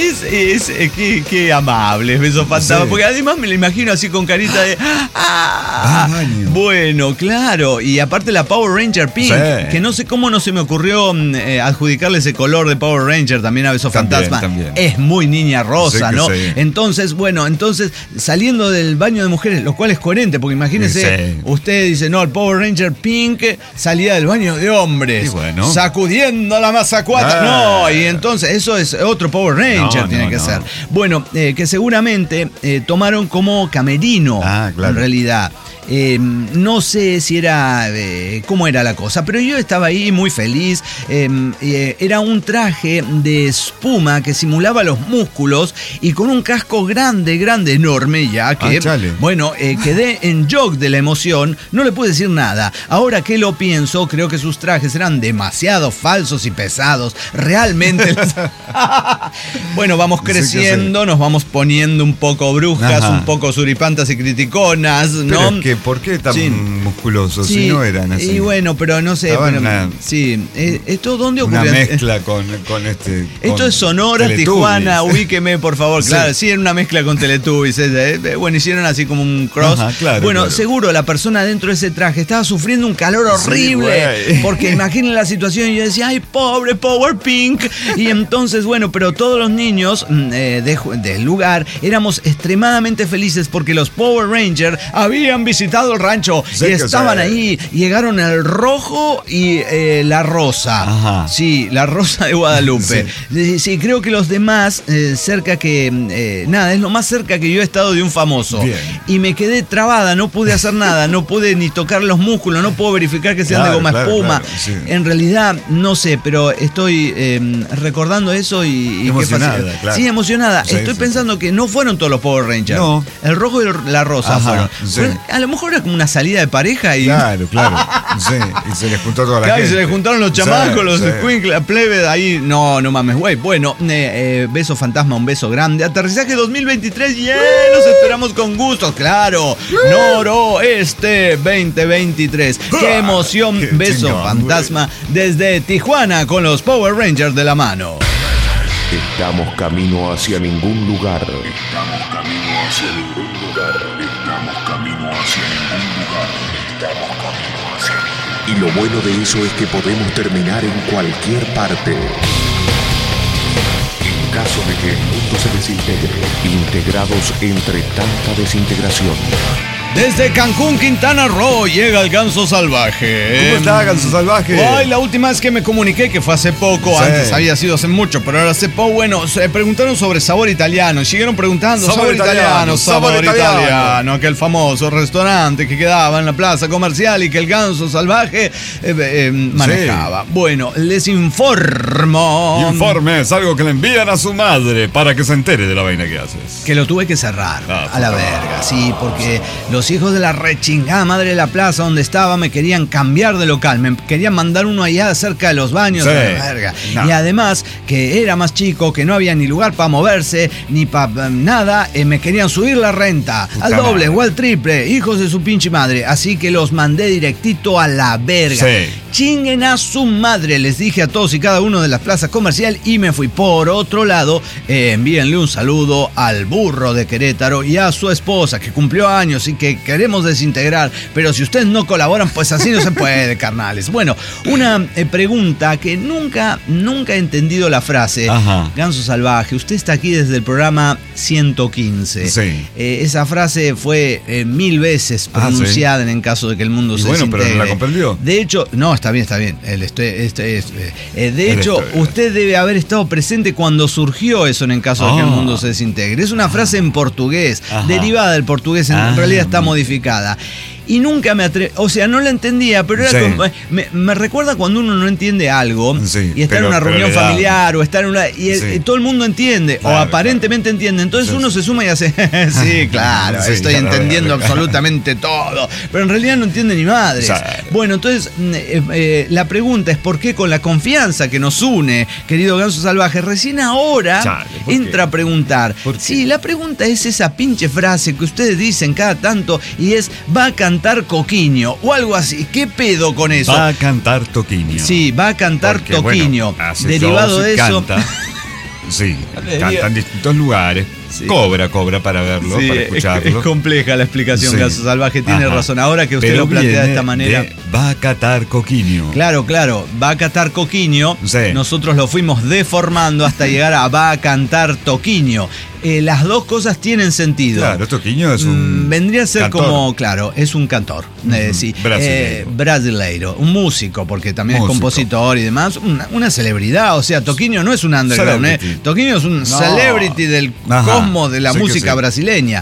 Qué amable, Beso Fantasma. Porque además me lo imagino así con carita de... Bueno, claro. Y aparte la Power Ranger Pink, que no sé cómo no se me ocurrió adjudicarle ese color de Power Ranger también a Beso Fantasma. También. Es muy niña rosa, ¿no? Entonces, saliendo del baño de mujeres, lo cual es coherente, porque imagínese, usted dice, no, el Power Ranger Pink salía del baño de hombres, sacudiendo la mazacuata. No, y entonces eso es otro Power Ranger, tiene que ser. Bueno, que seguramente tomaron como camerino, en realidad. No sé si era cómo era la cosa, pero yo estaba ahí muy feliz. Era un traje de espuma que simulaba los músculos y con un casco grande, enorme, ya que quedé en shock de la emoción. No le pude decir nada. Ahora que lo pienso, creo que sus trajes eran demasiado falsos y pesados. Realmente. Bueno, vamos creciendo, nos vamos poniendo un poco brujas, un poco suripantas y criticonas, ¿no? Pero ¿por qué tan musculosos si no eran así? Y bueno, pero no sé. ¿Esto dónde ocurrió? Una mezcla con este... Esto es Sonora, Tijuana, ubíqueme por favor. Claro, sí, era una mezcla con Teletubbies. Bueno, hicieron así como un cross. Seguro la persona dentro de ese traje estaba sufriendo un calor horrible. Porque imaginen la situación y yo decía, ay, pobre Power Pink. Y entonces, pero todos los niños del lugar éramos extremadamente felices porque los Power Rangers habían visitado el rancho y estaban ahí. Llegaron el rojo y la rosa. Sí, la rosa de Guadalupe. Sí, creo que los demás cerca que... es lo más cerca que yo he estado de un famoso. Bien. Y me quedé trabada, no pude hacer nada, no pude ni tocar los músculos, no puedo verificar que sean de goma espuma. En realidad, no sé, pero estoy recordando eso y emocionada, claro. Sí, emocionada. Estoy pensando que no fueron todos los Power Rangers. No. El rojo y la rosa fueron. A lo mejor era como una salida de pareja y... Claro. Sí, y se les juntó toda la gente. Y se les juntaron los chamacos, los sí. squinkles, plebe, ahí, no mames, güey. Bueno, beso fantasma, un beso grande. Aterrizaje 2023, los esperamos con gusto, claro. Noroeste 2023. ¡Qué emoción! Qué Beso chingón, fantasma desde Tijuana con los Power Rangers de la mano. Estamos camino hacia ningún lugar. Y lo bueno de eso es que podemos terminar en cualquier parte. En caso de que el mundo se desintegre, integrados entre tanta desintegración. Desde Cancún, Quintana Roo, llega el Ganso Salvaje. ¿Cómo está, Ganso Salvaje? Ay, la última vez que me comuniqué, que fue hace poco, Sí. antes había sido hace mucho, pero ahora hace poco, bueno, se preguntaron sobre Sabor Italiano, y siguieron preguntando, Sabor Italiano, aquel famoso restaurante que quedaba en la plaza comercial y que el Ganso Salvaje manejaba. Sí. Bueno, les informo. Informe es algo que le envían a su madre para que se entere de la vaina que haces. Que lo tuve que cerrar a la verga, sí, porque los hijos de la rechingada madre de la plaza donde estaba me querían cambiar de local, me querían mandar uno allá cerca de los baños, Sí. a la verga. No. Y además que era más chico, que no había ni lugar para moverse, ni para nada, me querían subir la renta Puta al doble madre. o al triple, hijos de su pinche madre. Así que los mandé directito a la verga. Sí. Chinguen a su madre, les dije a todos y cada uno de las plazas comerciales y me fui. Por otro lado, envíenle un saludo al burro de Querétaro y a su esposa que cumplió años y que queremos desintegrar, pero si ustedes no colaboran, pues así no se puede, carnales. Bueno, una pregunta que nunca he entendido la frase. Ajá. Ganso Salvaje, usted está aquí desde el programa 115. Sí. Esa frase fue 1000 veces pronunciada en caso de que el mundo Y se bueno, pero desintegre. no la comprendió. De hecho, no, está bien. De hecho, usted debe haber estado presente cuando surgió eso en caso de que el mundo se desintegre. Es una frase en portugués, Ajá. derivada del portugués, en realidad está modificada. Y nunca me atreví, o sea, no la entendía, pero era Sí. como, me recuerda cuando uno no entiende algo Sí, y está en pero- una pero reunión le da- familiar o está en una... Y Sí. todo el mundo entiende, Claro, o aparentemente entiende. Entonces Sí, uno sí. se suma y hace, sí, claro, Sí, estoy claro, entendiendo claro. absolutamente todo. Pero en realidad no entiende ni madres. Sí. Bueno, entonces la pregunta es por qué con la confianza que nos une, querido Ganso Salvaje, recién ahora Chale, ¿por qué? entra a preguntar. ¿Por qué? Sí, la pregunta es esa pinche frase que ustedes dicen cada tanto y es, va a cantar Coquiño o algo así. ¿Qué pedo con eso? Va a cantar Toquiño. Sí, va a cantar Porque, Toquiño. bueno, hace Derivado shows y de eso. canta. Sí, canta en distintos lugares. Sí. Cobra para verlo, Sí, para es escucharlo. compleja la explicación, Sí. Ganso Salvaje. Tiene Ajá. razón. Ahora que usted Pero lo plantea de viene esta manera. va a catar Coquiño. Claro, va a cantar Coquiño. Sí. Nosotros lo fuimos deformando hasta llegar a va a cantar Toquiño. Las dos cosas tienen sentido. Claro, Toquiño es un. Vendría a ser cantor. como, claro, es un cantor. Sí. Brasileiro. Brasileiro. Un músico, porque también Músico. es compositor y demás. Una celebridad. O sea, Toquiño no es un underground. Celebrity. Toquiño es un celebrity del Ajá. cosmos de la Sí que música sí. brasileña.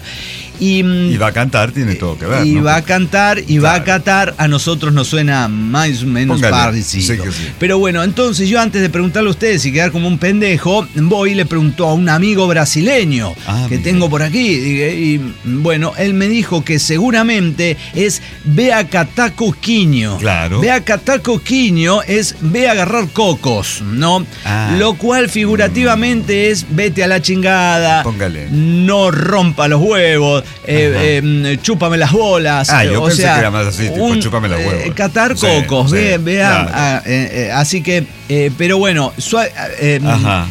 Y va a cantar, tiene todo que ver. Y ¿no? va a cantar y va a Claro. catar. A nosotros nos suena más o menos Póngale. parecido. Sí que sí. Pero bueno, entonces yo antes de preguntarle a ustedes y quedar como un pendejo, voy y le preguntó a un amigo brasileño que mire. tengo por aquí. Y bueno, él me dijo que seguramente es ve a catar coquiño. Claro. Ve a catar coquiño es ve a agarrar cocos, ¿no? Ah. Lo cual figurativamente es vete a la chingada. Póngale. No rompa los huevos. Chúpame las bolas. Yo pensé que era más así, tipo, chúpame los huevos. Catar Sí, cocos, sí, vea. claro. Así que, pero bueno, Ajá.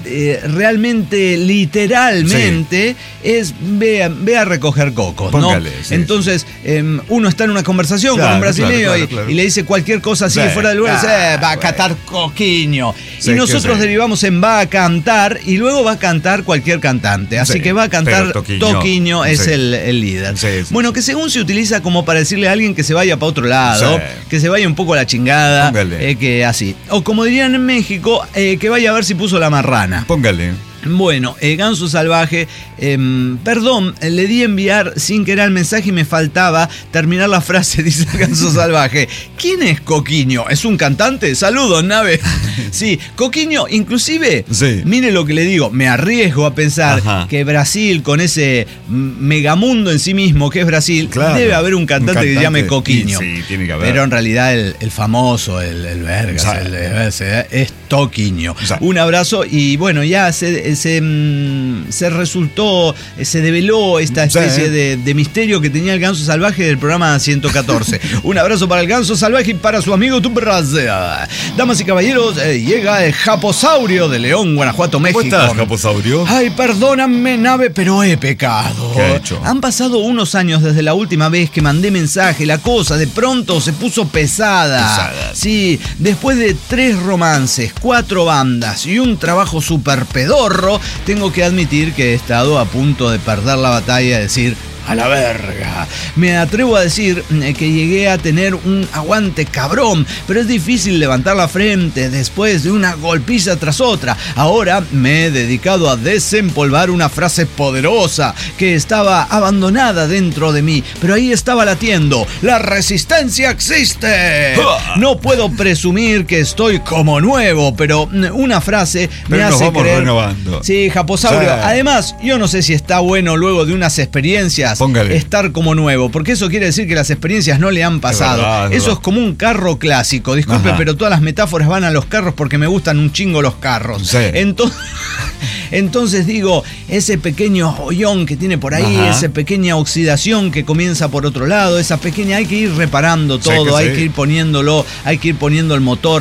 realmente, literalmente, es ve a recoger cocos, Póngale, ¿no? sí, Entonces, uno está en una conversación Claro, con un brasileño claro, claro. y le dice cualquier cosa así Sí. fuera de lugar, dice, va a Bueno. catar coquiño. Sí, y que nosotros sí. derivamos en va a cantar y luego va a cantar cualquier cantante. Así Sí, que va a cantar pero Toquiño es sí. el líder. Sí, sí, bueno, sí. que según se utiliza como para decirle a alguien que se vaya para otro lado, Sí. que se vaya un poco a la chingada, Póngale. que así. O como dirían en México, que vaya a ver si puso la marrana. Póngale. Bueno, Ganso Salvaje, perdón, le di enviar sin querer el mensaje y me faltaba terminar la frase, dice el Ganso Salvaje. ¿Quién es Coquiño? ¿Es un cantante? Saludos, nave. Sí, Coquiño, inclusive, sí. Mire lo que le digo, me arriesgo a pensar que Brasil, con ese megamundo en sí mismo que es Brasil, claro, debe haber un cantante que se llame Coquiño. Sí, tiene que haber. Pero en realidad el famoso, el Vergas, o sea, es Toquiño. O sea, un abrazo y bueno, ya se resultó, se develó esta especie de misterio que tenía el Ganso Salvaje del programa 114. Un abrazo para el Ganso Salvaje y para su amigo Tuprazea. Damas y caballeros, llega el Japosaurio de León, Guanajuato, México. ¿Cómo estás, Japosaurio? Ay, perdóname, nave, pero he pecado. ¿Qué ha hecho? Han pasado unos años desde la última vez que mandé mensaje. La cosa de pronto se puso pesada. Sí, después de 3 romances, 4 bandas y un trabajo súper pedorro, tengo que admitir que he estado a punto de perder la batalla, de decir, a la verga. Me atrevo a decir que llegué a tener un aguante cabrón, pero es difícil levantar la frente después de una golpiza tras otra. Ahora me he dedicado a desempolvar una frase poderosa que estaba abandonada dentro de mí, pero ahí estaba latiendo. ¡La resistencia existe! No puedo presumir que estoy como nuevo, pero una frase me hace creer. Renovando. Sí, Japosaurio. Sí. Además, yo no sé si está bueno luego de unas experiencias estar como nuevo, porque eso quiere decir que las experiencias no le han pasado. Verdad, eso es como un carro clásico. Disculpe, pero todas las metáforas van a los carros porque me gustan un chingo los carros. Sí. Entonces digo, ese pequeño joyón que tiene por ahí, esa pequeña oxidación que comienza por otro lado, esa pequeña, hay que ir reparando todo, hay que ir poniéndolo, hay que ir poniendo el motor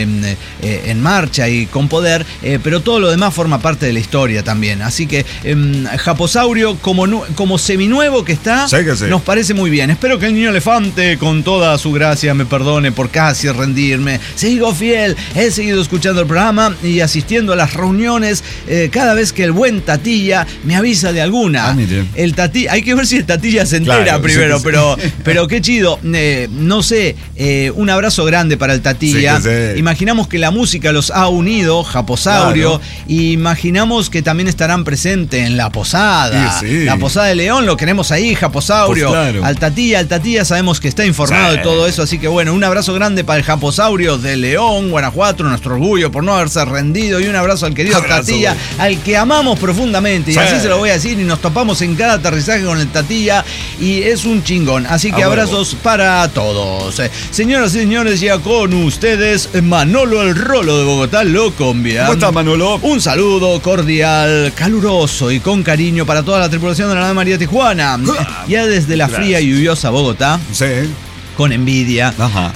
en marcha y con poder, pero todo lo demás forma parte de la historia también. Así que Japosaurio, como seminuevo que está, nos parece muy bien. Espero que el niño elefante, con toda su gracia, me perdone por casi rendirme. Sigo fiel, he seguido escuchando el programa y asistiendo a las reuniones cada vez que el buen Tatilla me avisa de alguna. El Tatilla, hay que ver si el Tatilla se entera primero, pero qué chido. No sé, un abrazo grande para el Tatilla. Imaginamos que la música los ha unido, Japosaurio, imaginamos que también estarán presentes en la posada. La posada de León, lo queremos ahí, Japosaurio. Pues al Tatilla sabemos que está informado de todo eso, así que bueno, un abrazo grande para el Japosaurio de León, Guanajuato, nuestro orgullo por no haberse rendido, y un abrazo al querido Tatilla, al que amamos profundamente, y así se lo voy a decir, y nos topamos en cada aterrizaje con el Tatilla y es un chingón, así que abrazos para todos. Señoras y señores, ya con ustedes Manolo el Rolo de Bogotá, Locombia. ¿Cómo está, Manolo? Un saludo cordial, caluroso y con cariño para toda la tripulación de la nave María Tijuana, ya desde la fría y lluviosa Bogotá. Con envidia,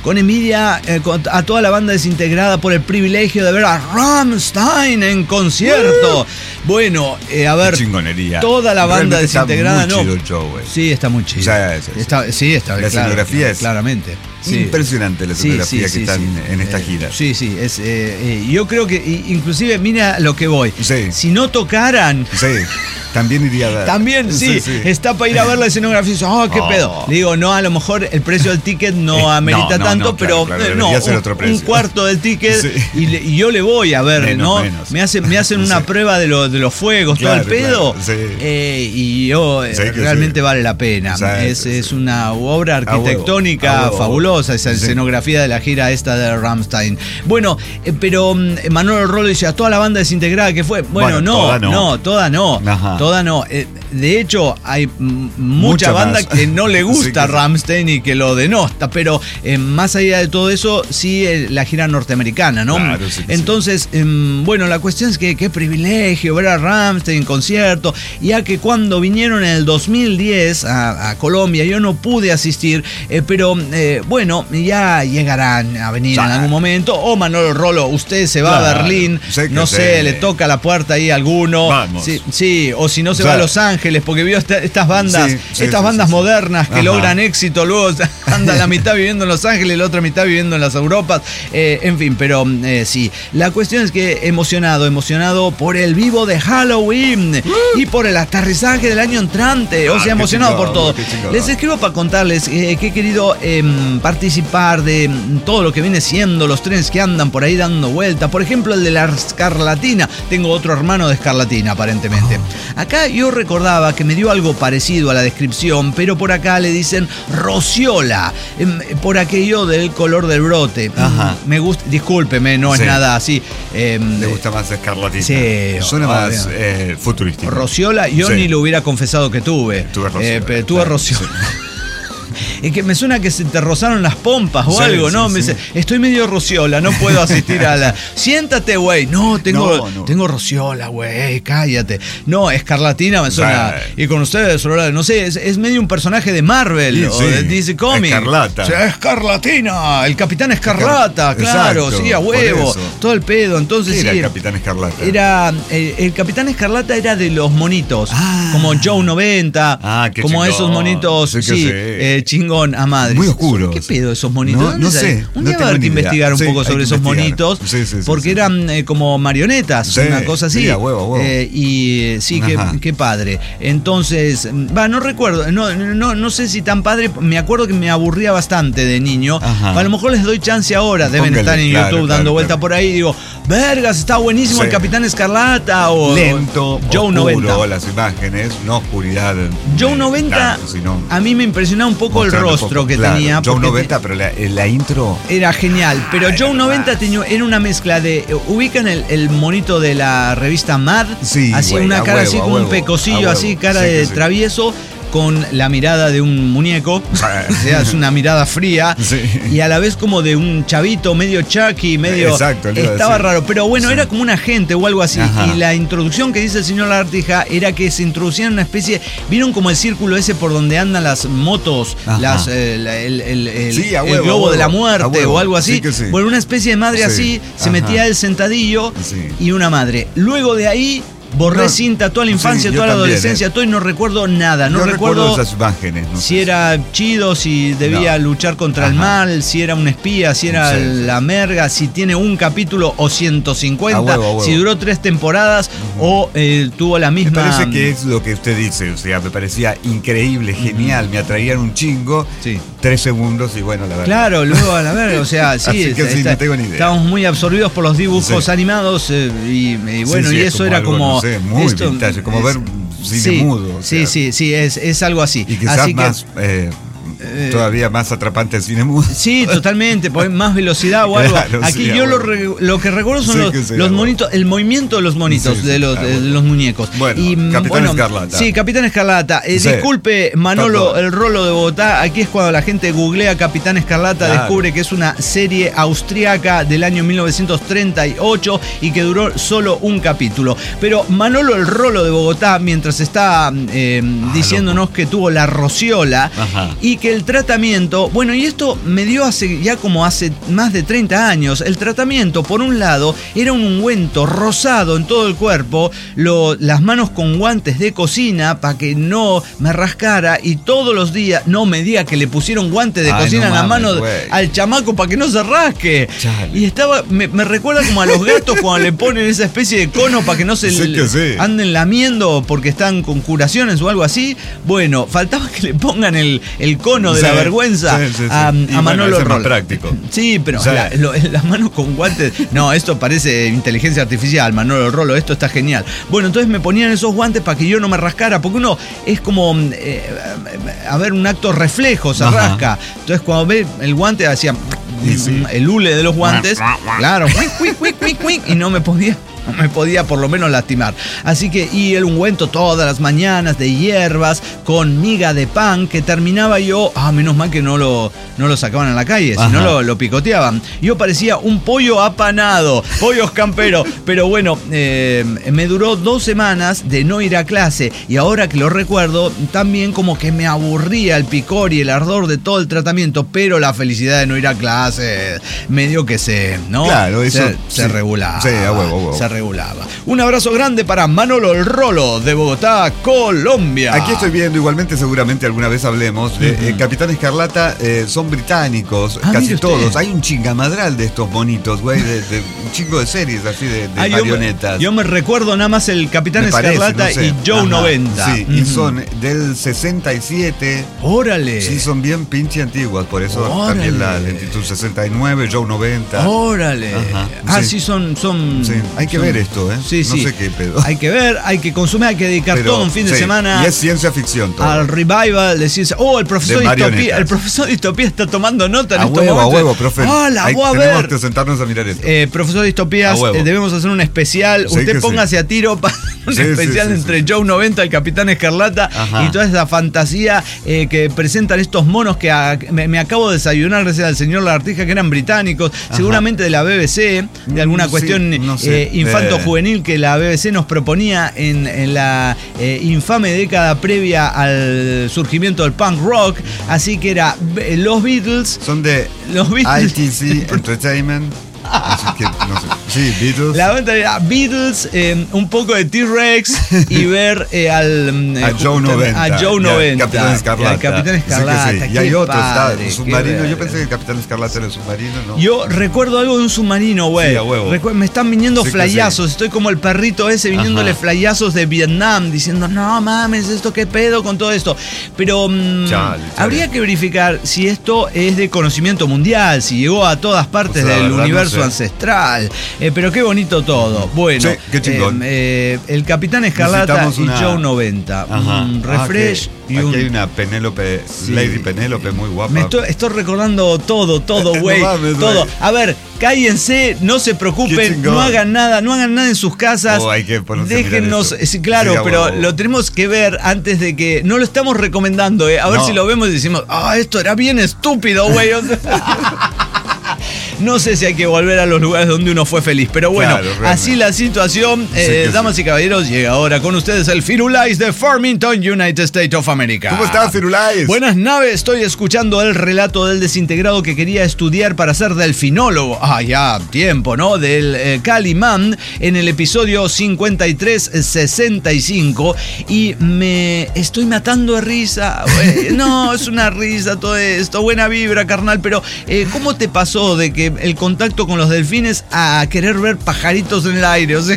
a toda la banda desintegrada por el privilegio de ver a Rammstein en concierto. Bueno, a ver, toda la banda desintegrada, está muy chido el show, sí, está muy chido. La escenografía es claramente. Impresionante la escenografía que están en esta gira. Yo creo que, inclusive, mira lo que voy. Si no tocaran... También iría a ver. También, está para ir a ver la escenografía. ¿Qué pedo? Le digo, no, a lo mejor el precio del ticket no amerita tanto, pero un cuarto del ticket y yo le voy a ver, menos. Me hacen una prueba de los fuegos, todo el pedo. Y yo realmente vale la pena. Es una obra arquitectónica fabulosa, esa escenografía de la gira esta de Rammstein. Bueno, pero Manolo Rolo dice, a toda la banda desintegrada que fue. Bueno, toda no. Toda no. De hecho, hay mucha banda que no le gusta Rammstein y que lo denosta, pero más allá de todo eso, sí, la gira norteamericana, ¿no? Claro, entonces, bueno, la cuestión es que qué privilegio ver a Rammstein en concierto, ya que cuando vinieron en el 2010 a Colombia, yo no pude asistir, pero bueno, ya llegarán a venir en algún momento. O Manolo Rolo, usted se va a Berlín, no sé, le toca la puerta ahí a alguno. Vamos. Sí, o si no se va a Los Ángeles, porque vio estas bandas, bandas modernas que logran éxito, luego anda la mitad viviendo en Los Ángeles, la otra mitad viviendo en las Europas, en fin, pero sí. La cuestión es que emocionado por el vivo de Halloween y por el aterrizaje del año entrante, o sea, emocionado por todo. Les escribo para contarles que he querido participar de todo lo que viene siendo los trenes que andan por ahí dando vuelta. Por ejemplo, el de la Escarlatina. Tengo otro hermano de Escarlatina, aparentemente. Acá yo recordaba que me dio algo parecido a la descripción, pero por acá le dicen rociola, por aquello del color del brote. Me gusta, discúlpeme, no es nada así. Le gusta más Escarlatina. Sí. Suena más futurístico. Rociola, yo ni lo hubiera confesado que tuve. Tuve rociola. Es que me suena que se te rozaron las pompas o algo, ¿no? Me dice, estoy medio rociola, no puedo asistir a la... Siéntate, güey. No, tengo rociola, güey, cállate. No, Escarlatina me suena... Y con ustedes, no sé, es medio un personaje de Marvel o de DC Comics. Escarlata. O sea, Escarlatina, el Capitán Escarlata, claro, exacto, sí, a huevo. Todo el pedo, entonces ¿Qué sí. era el Capitán Escarlata? Era... el Capitán Escarlata era de los monitos, como Joe 90, qué como chingón. esos monitos, chingón a madre. Muy oscuro. ¿Qué pedo esos monitos? No sé. Un día va a haber que investigar un poco sobre esos monitos. Porque eran como marionetas, una cosa así. A huevo. Y sí, qué padre. Entonces, no recuerdo, no sé si tan padre. Me acuerdo que me aburría bastante de niño. A lo mejor les doy chance ahora. Deben estar en YouTube dando vuelta por ahí. Digo, vergas, está buenísimo el Capitán Escarlata. O lento, Joe oscuro, 90. Las imágenes, no oscuridad. Joe 90, a mí me impresionaba un poco el rostro que tenía. Joe 90, pero la intro era genial. Pero Joe 90 era una mezcla de... ¿Ubican el monito de la revista Mad? Sí, así, una cara así con un pecocillo, así, cara de travieso, con la mirada de un muñeco, o sea, es una mirada fría, y a la vez como de un chavito medio Chucky, medio... Exacto, estaba raro, pero bueno, era como un agente o algo así. Y la introducción que dice el señor Lagartija era que se introducía en una especie... ¿Vieron como el círculo ese por donde andan las motos? El globo de la muerte o algo así. Bueno, una especie de madre así, se metía el sentadillo y una madre. Luego de ahí... Borré cinta toda la infancia, toda la adolescencia, todo, y no recuerdo nada. No recuerdo esas imágenes. Si era chido, si debía luchar contra el mal, si era un espía, si era la merga, si tiene un capítulo o 150, si duró 3 temporadas o tuvo la misma... Me parece que es lo que usted dice, o sea, me parecía increíble, genial, me atraían un chingo, 3 segundos y bueno, la verdad. Claro, luego a la verga, o sea, sí, no tengo ni idea. Estábamos muy absorbidos por los dibujos animados y bueno, y eso era como... muy vintage, como ver cine mudo. O sea, sí, es algo así. Y quizás así más... todavía más atrapante el cine mudo. Sí, totalmente, más velocidad o algo. Claro, aquí yo lo que recuerdo son los monitos, el movimiento de los monitos, de los muñecos. Bueno, Capitán Escarlata. Sí, Capitán Escarlata. Disculpe, Manolo, el Rolo de Bogotá. Aquí es cuando la gente googlea Capitán Escarlata, descubre que es una serie austriaca del año 1938 y que duró solo un capítulo. Pero Manolo, el Rolo de Bogotá, mientras está diciéndonos que tuvo la rociola y que el tratamiento, bueno, y esto me dio hace más de 30 años. El tratamiento, por un lado, era un ungüento rosado en todo el cuerpo, las manos con guantes de cocina para que no me rascara, y todos los días, no me diga que le pusieron guantes de cocina en la mano al chamaco para que no se rasque. Chale. Y me recuerda como a los gatos cuando le ponen esa especie de cono para que no se anden lamiendo porque están con curaciones o algo así. Bueno, faltaba que le pongan el cono de la vergüenza a Manolo Rolo. Es más práctico. Sí, pero las manos con guantes. No, esto parece inteligencia artificial, Manolo Rolo, esto está genial. Bueno, entonces me ponían esos guantes para que yo no me rascara, porque uno es como un acto reflejo, se rasca. Entonces cuando ve el guante hacía el hule de los guantes, claro, y no me podía por lo menos lastimar. Así que, y el ungüento todas las mañanas de hierbas con miga de pan que terminaba yo, menos mal que no lo sacaban a la calle, si no lo picoteaban. Yo parecía un pollo apanado, pollos camperos, pero bueno, me duró 2 semanas de no ir a clase, y ahora que lo recuerdo, también como que me aburría el picor y el ardor de todo el tratamiento, pero la felicidad de no ir a clase medio que se regulaba. Sí, a huevo. Se regulaba. regulaba. Un abrazo grande para Manolo el Rolo de Bogotá, Colombia. Aquí estoy viendo, igualmente seguramente alguna vez hablemos de Capitán Escarlata, son británicos, casi todos. Hay un chingamadral de estos bonitos, güey, de un chingo de series así de marionetas. Yo me recuerdo nada más el Capitán Escarlata y Joe 90. Sí, y son del 67. ¡Órale! Sí, son bien pinche antiguas, por eso también la lentitud 69, Joe 90. ¡Órale! Sí, son... Sí, hay que ver esto, ¿eh? Sí, no sé qué pedo. Hay que ver, hay que consumir, hay que dedicar todo un fin de semana. Y es ciencia ficción todo. Al revival de ciencia. El profesor de Distopía. El profesor de Distopía está tomando nota en estos momentos. A huevo, profe. La voy a ver. Tenemos que sentarnos a mirar esto. Profesor de Distopías, debemos hacer un especial. Sí, usted póngase a tiro para un especial entre Joe 90, el Capitán Escarlata y toda esa fantasía que presentan estos monos que me acabo de desayunar gracias al señor Lagartija, que eran británicos, seguramente de la BBC, de alguna cuestión infanto-juvenil que la BBC nos proponía en la infame década previa al surgimiento del punk rock. Así que era los Beatles. Son de los Beatles. ITC Entertainment. Así que, no sé. Sí, Beatles. La venta era Beatles, un poco de T-Rex y ver a Joe 90. A Joe 90. Capitán Escarlata. El Capitán Escarlata. Sí. Y hay otro, está el submarino. Yo pensé que el Capitán Escarlata era el submarino, ¿no? Yo recuerdo algo de un submarino, güey. Sí, a huevo. Me están viniendo flayazos. Estoy como el perrito ese viniéndole flayazos de Vietnam, diciendo, no mames, esto qué pedo con todo esto. Pero habría que verificar si esto es de conocimiento mundial, si llegó a todas partes del universo ancestral. Pero qué bonito todo. Bueno, qué chingón. El Capitán Escarlata y Joe 90. Un refresh. Aquí hay una Penélope, Lady Penélope muy guapa. Estoy recordando todo, güey. Todo. A ver, cállense, no se preocupen, no hagan nada en sus casas. Hay que déjennos, sí, claro, pero lo tenemos que ver antes de que. No lo estamos recomendando, A ver si lo vemos y decimos, esto era bien estúpido, güey. No sé si hay que volver a los lugares donde uno fue feliz, pero bueno, así la situación. Damas y caballeros, llega ahora con ustedes el Firulais de Farmington, United States of America. ¿Cómo estás, Firulais? Buenas naves, estoy escuchando el relato del desintegrado que quería estudiar para ser delfinólogo. Ya tiempo, ¿no? Del Calimán en el episodio 53-65 y me estoy matando de risa. No, es una risa todo esto, buena vibra, carnal, pero ¿cómo te pasó de que el contacto con los delfines a querer ver pajaritos en el aire? O sea,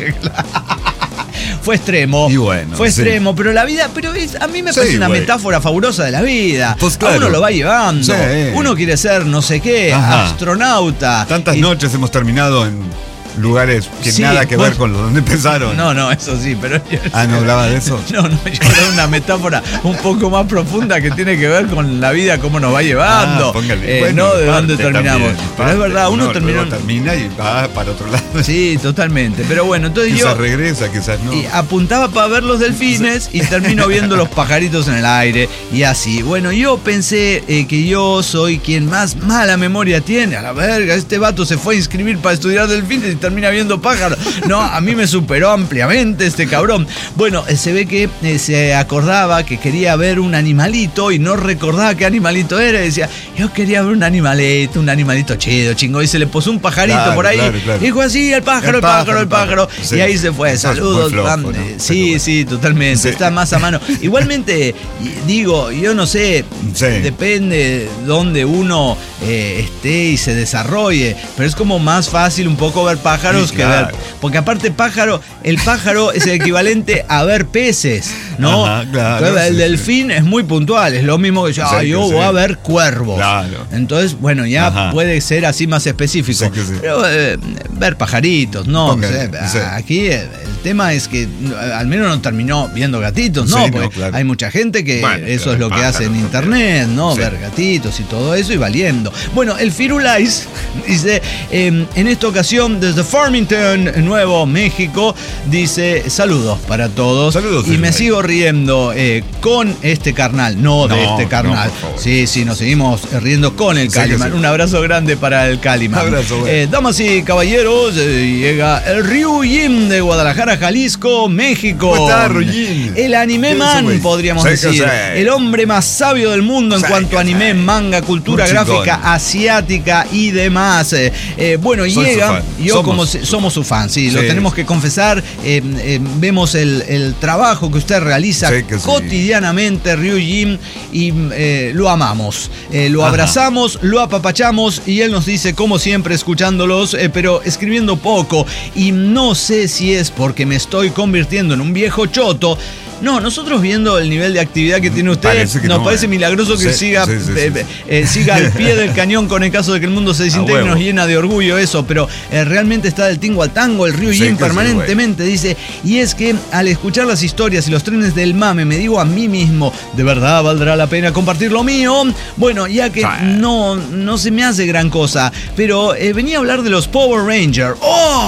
fue extremo. Y bueno, fue extremo, pero la vida, a mí me parece una metáfora fabulosa de la vida. Pues claro. A uno lo va llevando. Sí. Uno quiere ser no sé qué, astronauta. Tantas noches hemos terminado en lugares que nada que ver con donde empezaron. No, eso sí, pero... ¿no hablaba de eso? No, yo hablaba de una metáfora un poco más profunda que tiene que ver con la vida, cómo nos va llevando. Póngale. No de dónde terminamos. Pero es verdad, uno termina y va para otro lado. Sí, totalmente. Pero bueno, entonces quizás regresa, quizás no. Y apuntaba para ver los delfines y termino viendo los pajaritos en el aire y así. Bueno, yo pensé que yo soy quien más mala memoria tiene. A la verga, este vato se fue a inscribir para estudiar delfines y termina viendo pájaros. No, a mí me superó ampliamente este cabrón. Bueno, se ve que se acordaba que quería ver un animalito y no recordaba qué animalito era. Y decía, yo quería ver un animalito chido, chingo. Y se le posó un pajarito por ahí. Claro. Dijo así, el pájaro. Sí. Y ahí se fue. Saludos, flojo, ¿no? Sí, totalmente. Sí. Está más a mano. Igualmente, digo, yo no sé, depende dónde uno esté y se desarrolle, pero es como más fácil un poco ver pájaros que ver. Porque aparte el pájaro es el equivalente a ver peces, ¿no? Claro, el delfín es muy puntual, es lo mismo que yo voy a ver cuervos. Claro. Entonces, bueno, ya puede ser así más específico. Pero ver pajaritos, no. Aquí el tema es que al menos no terminó viendo gatitos, ¿no? Porque hay mucha gente que eso es lo que hace en internet, ¿no? Ver gatitos y todo eso y valiendo. Bueno, el Firulais dice, en esta ocasión desde Farmington, Nuevo México, dice, saludos para todos. Saludos. Y me sigo riendo con este carnal, de este carnal. Sí, nos seguimos riendo con el Calimán. Un abrazo grande para el Calimán. Abrazo, damas y caballeros, llega el Ryu Jim de Guadalajara, Guadalajara, Jalisco, México. ¿Cómo está, Ryujin? El anime man, podríamos decir. El hombre más sabio del mundo en cuanto a anime, manga, cultura gráfica asiática y demás. Bueno, llega, yo como somos su fan, sí, lo tenemos que confesar. Vemos el trabajo que usted realiza cotidianamente, Ryujin, y lo amamos, lo abrazamos, lo apapachamos, y él nos dice, como siempre, escuchándolos, pero escribiendo poco, y no sé si es porque me estoy convirtiendo en un viejo choto. No, nosotros viendo el nivel de actividad que tiene usted, nos parece milagroso que siga al pie del cañón con el caso de que el mundo se desintegre y nos llena de orgullo eso, pero realmente está del tingo al tango, el Ryujin permanentemente dice, y es que al escuchar las historias y los trenes del mame, me digo a mí mismo, ¿de verdad valdrá la pena compartir lo mío? Bueno, ya que no se me hace gran cosa, pero venía a hablar de los Power Rangers.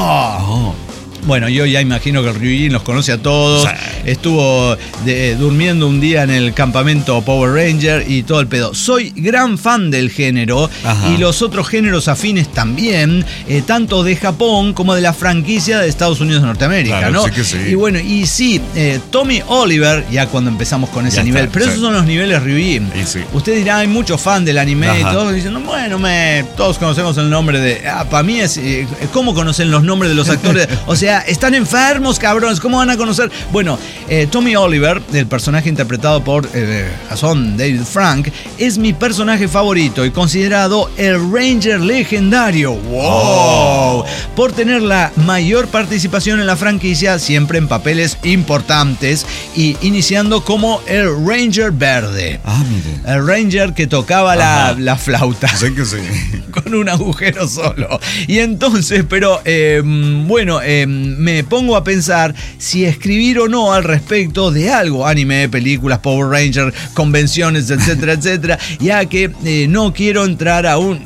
Bueno, yo ya imagino que el Ryujin los conoce a todos. Estuvo durmiendo un día en el campamento Power Ranger y todo el pedo. Soy gran fan del género y los otros géneros afines también, tanto de Japón como de la franquicia de Estados Unidos de Norteamérica, claro, ¿no? Sí que sí. Y bueno, y sí, Tommy Oliver, ya cuando empezamos con ese nivel, pero esos son los niveles Ryujin. Usted dirá, hay muchos fans del anime y todos dicen, bueno, todos conocemos el nombre de... para mí es... ¿cómo conocen los nombres de los actores? O sea, están enfermos, cabrones, ¿cómo van a conocer? Bueno, Tommy Oliver, el personaje interpretado por Jason David Frank, es mi personaje favorito y considerado el Ranger legendario. ¡Wow! Por tener la mayor participación en la franquicia, siempre en papeles importantes, y iniciando como el Ranger verde. Mire. El Ranger que tocaba la flauta. Sé que sí. Con un agujero solo. Y entonces, pero bueno, me pongo a pensar si escribir o no al respecto de algo, anime, películas, Power Ranger, convenciones, etcétera, etcétera, ya que no quiero entrar a un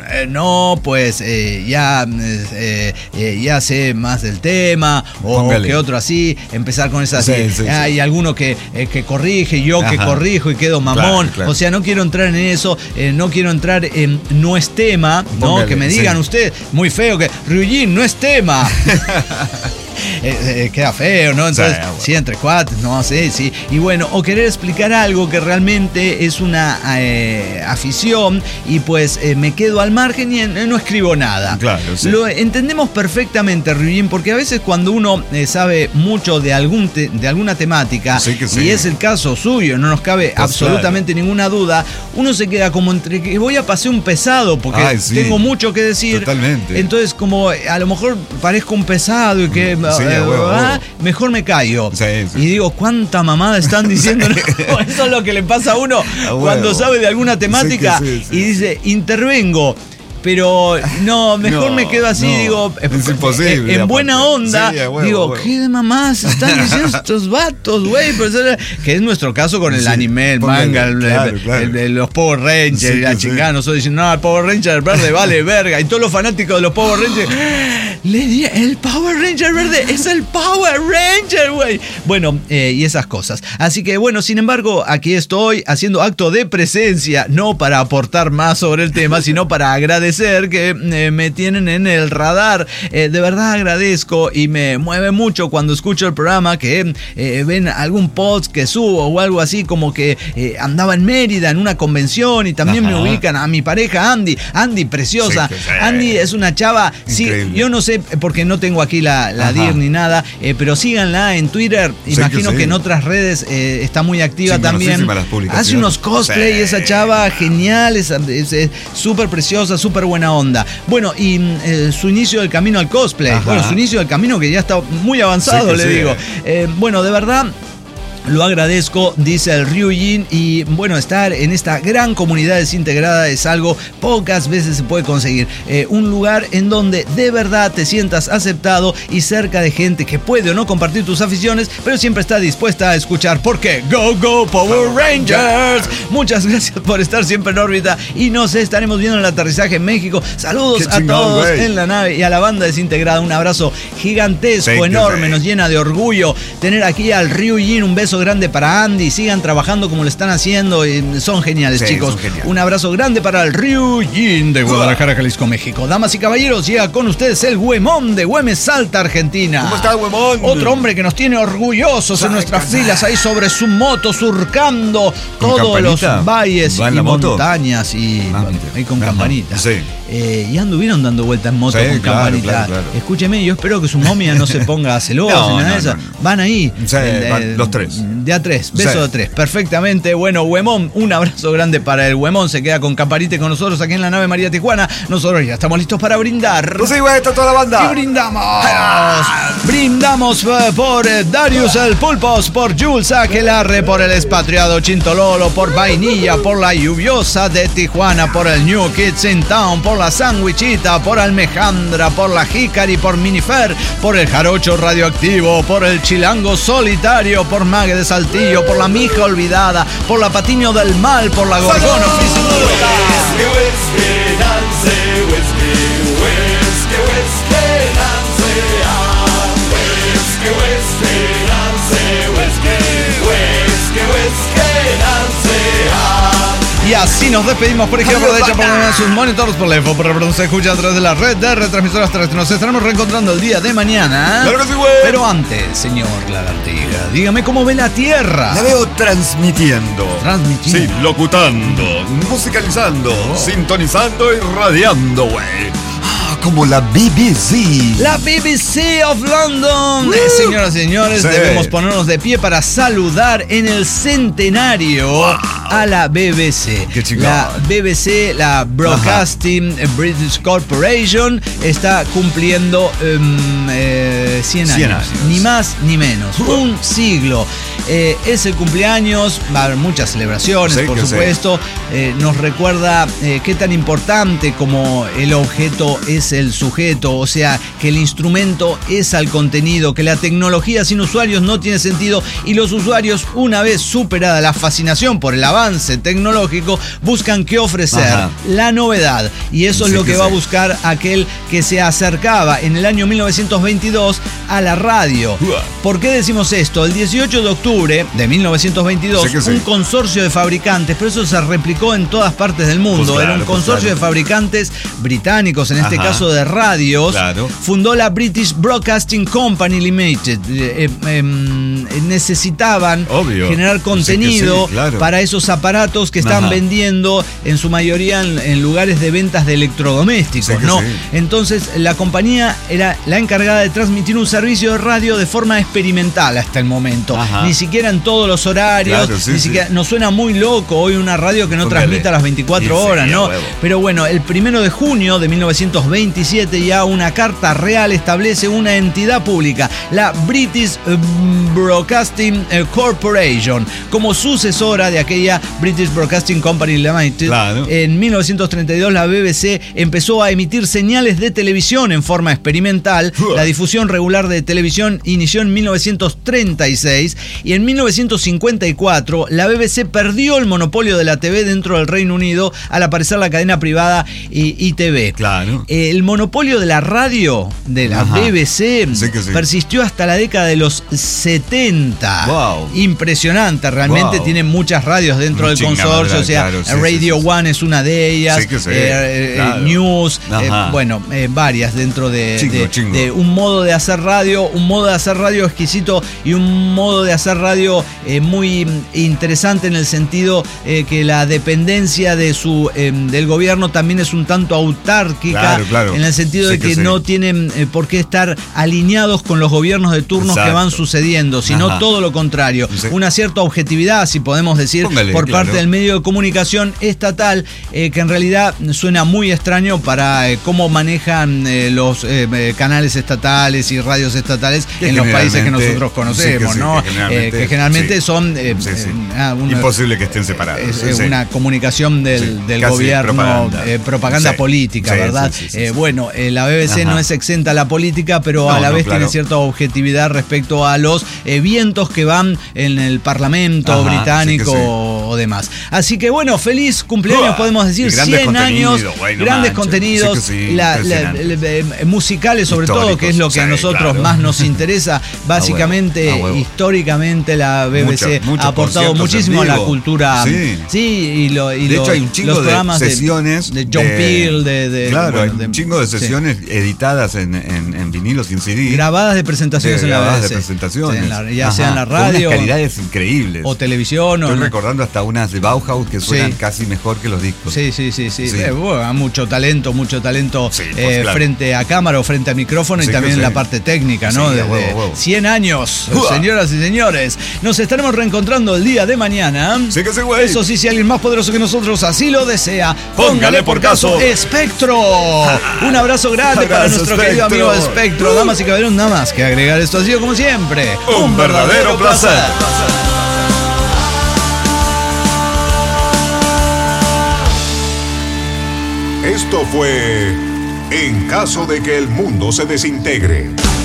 ya sé más del tema, o que otro así, empezar con esas, hay alguno que corrige, yo que corrijo y quedo mamón, claro. O sea, no quiero entrar en eso, no quiero entrar en no es tema, ¿no? Que me digan usted, muy feo, que Ryujin no es tema. Queda feo, ¿no? Entonces, sí, entre cuates, no sé, sí. Y bueno, o querer explicar algo que realmente es una afición y pues me quedo al margen y no escribo nada. Claro, sí. Lo entendemos perfectamente, Ryujin, porque a veces cuando uno sabe mucho de alguna temática, y es el caso suyo, no nos cabe absolutamente ninguna duda, uno se queda como entre que voy a pasar un pesado porque tengo mucho que decir. Totalmente. Entonces, como a lo mejor parezco un pesado y que mejor me callo. Y digo, ¿cuánta mamada están diciendo? Eso es lo que le pasa a uno cuando sabe de alguna temática y dice, intervengo. Pero no, mejor me quedo así, digo, es imposible. En buena onda, digo, ¿qué de mamás están diciendo estos vatos, güey? Que es nuestro caso con el anime, el manga, los Power Rangers, la chingada. Nosotros diciendo, no, el Power Ranger verde vale verga. Y todos los fanáticos de los Power Rangers, el Power Ranger verde es el Power Ranger, güey. Bueno, y esas cosas. Así que bueno, sin embargo, aquí estoy haciendo acto de presencia, no para aportar más sobre el tema, sino para agradecer que me tienen en el radar. De verdad agradezco y me mueve mucho cuando escucho el programa, que ven algún post que subo o algo así, como que andaba en Mérida en una convención y también me ubican a mi pareja Andy, preciosa. Andy es una chava, yo no sé porque no tengo aquí la DIR ni nada, pero síganla en Twitter, imagino que en otras redes está muy activa también. Hace unos cosplay, esa chava genial, es súper preciosa, súper buena onda. Bueno, y su inicio del camino al cosplay. Bueno, su inicio del camino que ya está muy avanzado, le digo. Bueno, de verdad, lo agradezco, dice el Ryujin, y bueno, estar en esta gran comunidad desintegrada es algo pocas veces se puede conseguir. Un lugar en donde de verdad te sientas aceptado y cerca de gente que puede o no compartir tus aficiones, pero siempre está dispuesta a escuchar. Porque Go Go Power Rangers. Muchas gracias por estar siempre en órbita y nos estaremos viendo en el aterrizaje en México. Saludos a todos en la nave y a la banda desintegrada. Un abrazo gigantesco, enorme, nos llena de orgullo tener aquí al Ryujin. Un beso abrazo grande para Andy. Sigan trabajando como lo están haciendo. Son geniales, chicos. Son geniales. Un abrazo grande para el Ryujin de Guadalajara, Jalisco, México. Damas y caballeros, llega con ustedes el Huemón de Güemes, Salta, Argentina. ¿Cómo está, Huemón? Otro hombre que nos tiene orgullosos en nuestras filas, ahí sobre su moto, surcando todos los valles y montañas y con campanita. Sí. Y anduvieron dando vueltas en moto con campanita. Claro. Escúcheme, yo espero que su momia no se ponga celosa ni nada de eso. Van ahí. Van los tres. De a tres, beso de tres. Perfectamente. Bueno, Huemón, un abrazo grande para el Huemón. Se queda con campanita con nosotros aquí en la nave María Tijuana. Nosotros ya estamos listos para brindar. Pues igual está toda la banda. Y brindamos. Brindamos por Darius el Pulpos, por Jules Aquelarre, por el expatriado Chintololo, por Vainilla, por la lluviosa de Tijuana, por el New Kids in Town, por la Sandwichita, por Almejandra, por la Jícari, por Minifer, por el Jarocho Radioactivo, por el Chilango Solitario, por Mague de Saltillo, por la Mija Olvidada, por la Patiño del Mal, por la Gorgona Y así nos despedimos, por ejemplo, de hecho, por sus monitores por lejos, por se escucha a través de la red de retransmisoras terrestres. Nos estaremos reencontrando el día de mañana. Claro que sí, güey. Pero antes, señor Lagartiga, dígame cómo ve la Tierra. La veo transmitiendo. Sí, locutando, musicalizando, sintonizando y radiando, güey. Como la BBC. La BBC of London. Señoras y señores, debemos ponernos de pie para saludar en el centenario a la BBC. Qué chingada. La BBC, la Broadcasting British Corporation, está cumpliendo 100 años. Ni más ni menos. Un siglo. Es el cumpleaños, va a haber muchas celebraciones, por supuesto. Nos recuerda qué tan importante como el objeto es el sujeto, o sea, que el instrumento es al contenido, que la tecnología sin usuarios no tiene sentido y los usuarios, una vez superada la fascinación por el avance tecnológico, buscan qué ofrecer, la novedad, y eso es lo que va a buscar aquel que se acercaba en el año 1922 a la radio. ¿Por qué decimos esto? El 18 de octubre de 1922, un consorcio de fabricantes, pero eso se replicó en todas partes del mundo, era un consorcio de fabricantes británicos, en este caso de radios, fundó la British Broadcasting Company Limited. Necesitaban generar contenido para esos aparatos que estaban vendiendo en su mayoría en lugares de ventas de electrodomésticos, ¿no? Entonces la compañía era la encargada de transmitir un servicio de radio de forma experimental hasta el momento. Ni siquiera en todos los horarios, ni siquiera, nos suena muy loco hoy una radio que no transmita las 24 horas, ¿no? Pero bueno, el 1 de junio de 1927 ya una carta real establece una entidad pública, la British Broadcasting Corporation, como sucesora de aquella British Broadcasting Company Limited. En 1932 la BBC empezó a emitir señales de televisión en forma experimental. La difusión regular de televisión inició en 1936 y en 1954 la BBC perdió el monopolio de la TV dentro del Reino Unido al aparecer la cadena privada ITV. El monopolio de la radio de la BBC persistió hasta la década de los 70. Impresionante, realmente tiene muchas radios dentro del consorcio, o sea, Radio One es una de ellas, News, varias dentro de un modo de hacer radio, exquisito y un modo de hacer radio muy interesante en el sentido que la dependencia de del gobierno también es un tanto autárquica, en el sentido de que no tienen por qué estar alineados con los gobiernos de turnos que van sucediendo, sino todo lo contrario, una cierta objetividad, si podemos decir, por parte del medio de comunicación estatal, que en realidad suena muy extraño para cómo manejan los canales estatales y radios estatales en los países que nosotros conocemos, ¿no? Que generalmente son imposible que estén separados. Es una comunicación del gobierno, propaganda política, ¿verdad? Bueno, la BBC no es exenta a la política, pero a la vez tiene cierta objetividad respecto a los vientos que van en el Parlamento británico o demás. Así que bueno, feliz cumpleaños, podemos decir, 100 años, grandes contenidos, musicales sobre todo, que es lo que a nosotros más nos interesa, básicamente, históricamente, realmente la BBC mucho ha aportado muchísimo a la cultura. Sí, y de hecho hay un chingo de sesiones de John Peel, claro, hay un chingo de sesiones editadas en vinilo sin CD, grabadas de presentaciones en la BBC, de presentaciones, ya sea en la radio, con unas calidades increíbles, o televisión. Estoy recordando hasta unas de Bauhaus que suenan casi mejor que los discos. Sí. Bueno, mucho talento claro. frente a cámara o frente a micrófono, y también en la parte técnica, ¿no? Desde huevo. 100 años, señoras y señores. Nos estaremos reencontrando el día de mañana. Sí que sí, güey. Eso sí, si alguien más poderoso que nosotros así lo desea, póngale por caso Espectro. Un abrazo grande para nuestro querido amigo Espectro. Damas y caballeros, nada más que agregar. Esto ha sido, como siempre, un verdadero placer. Esto fue En caso de que el mundo se desintegre.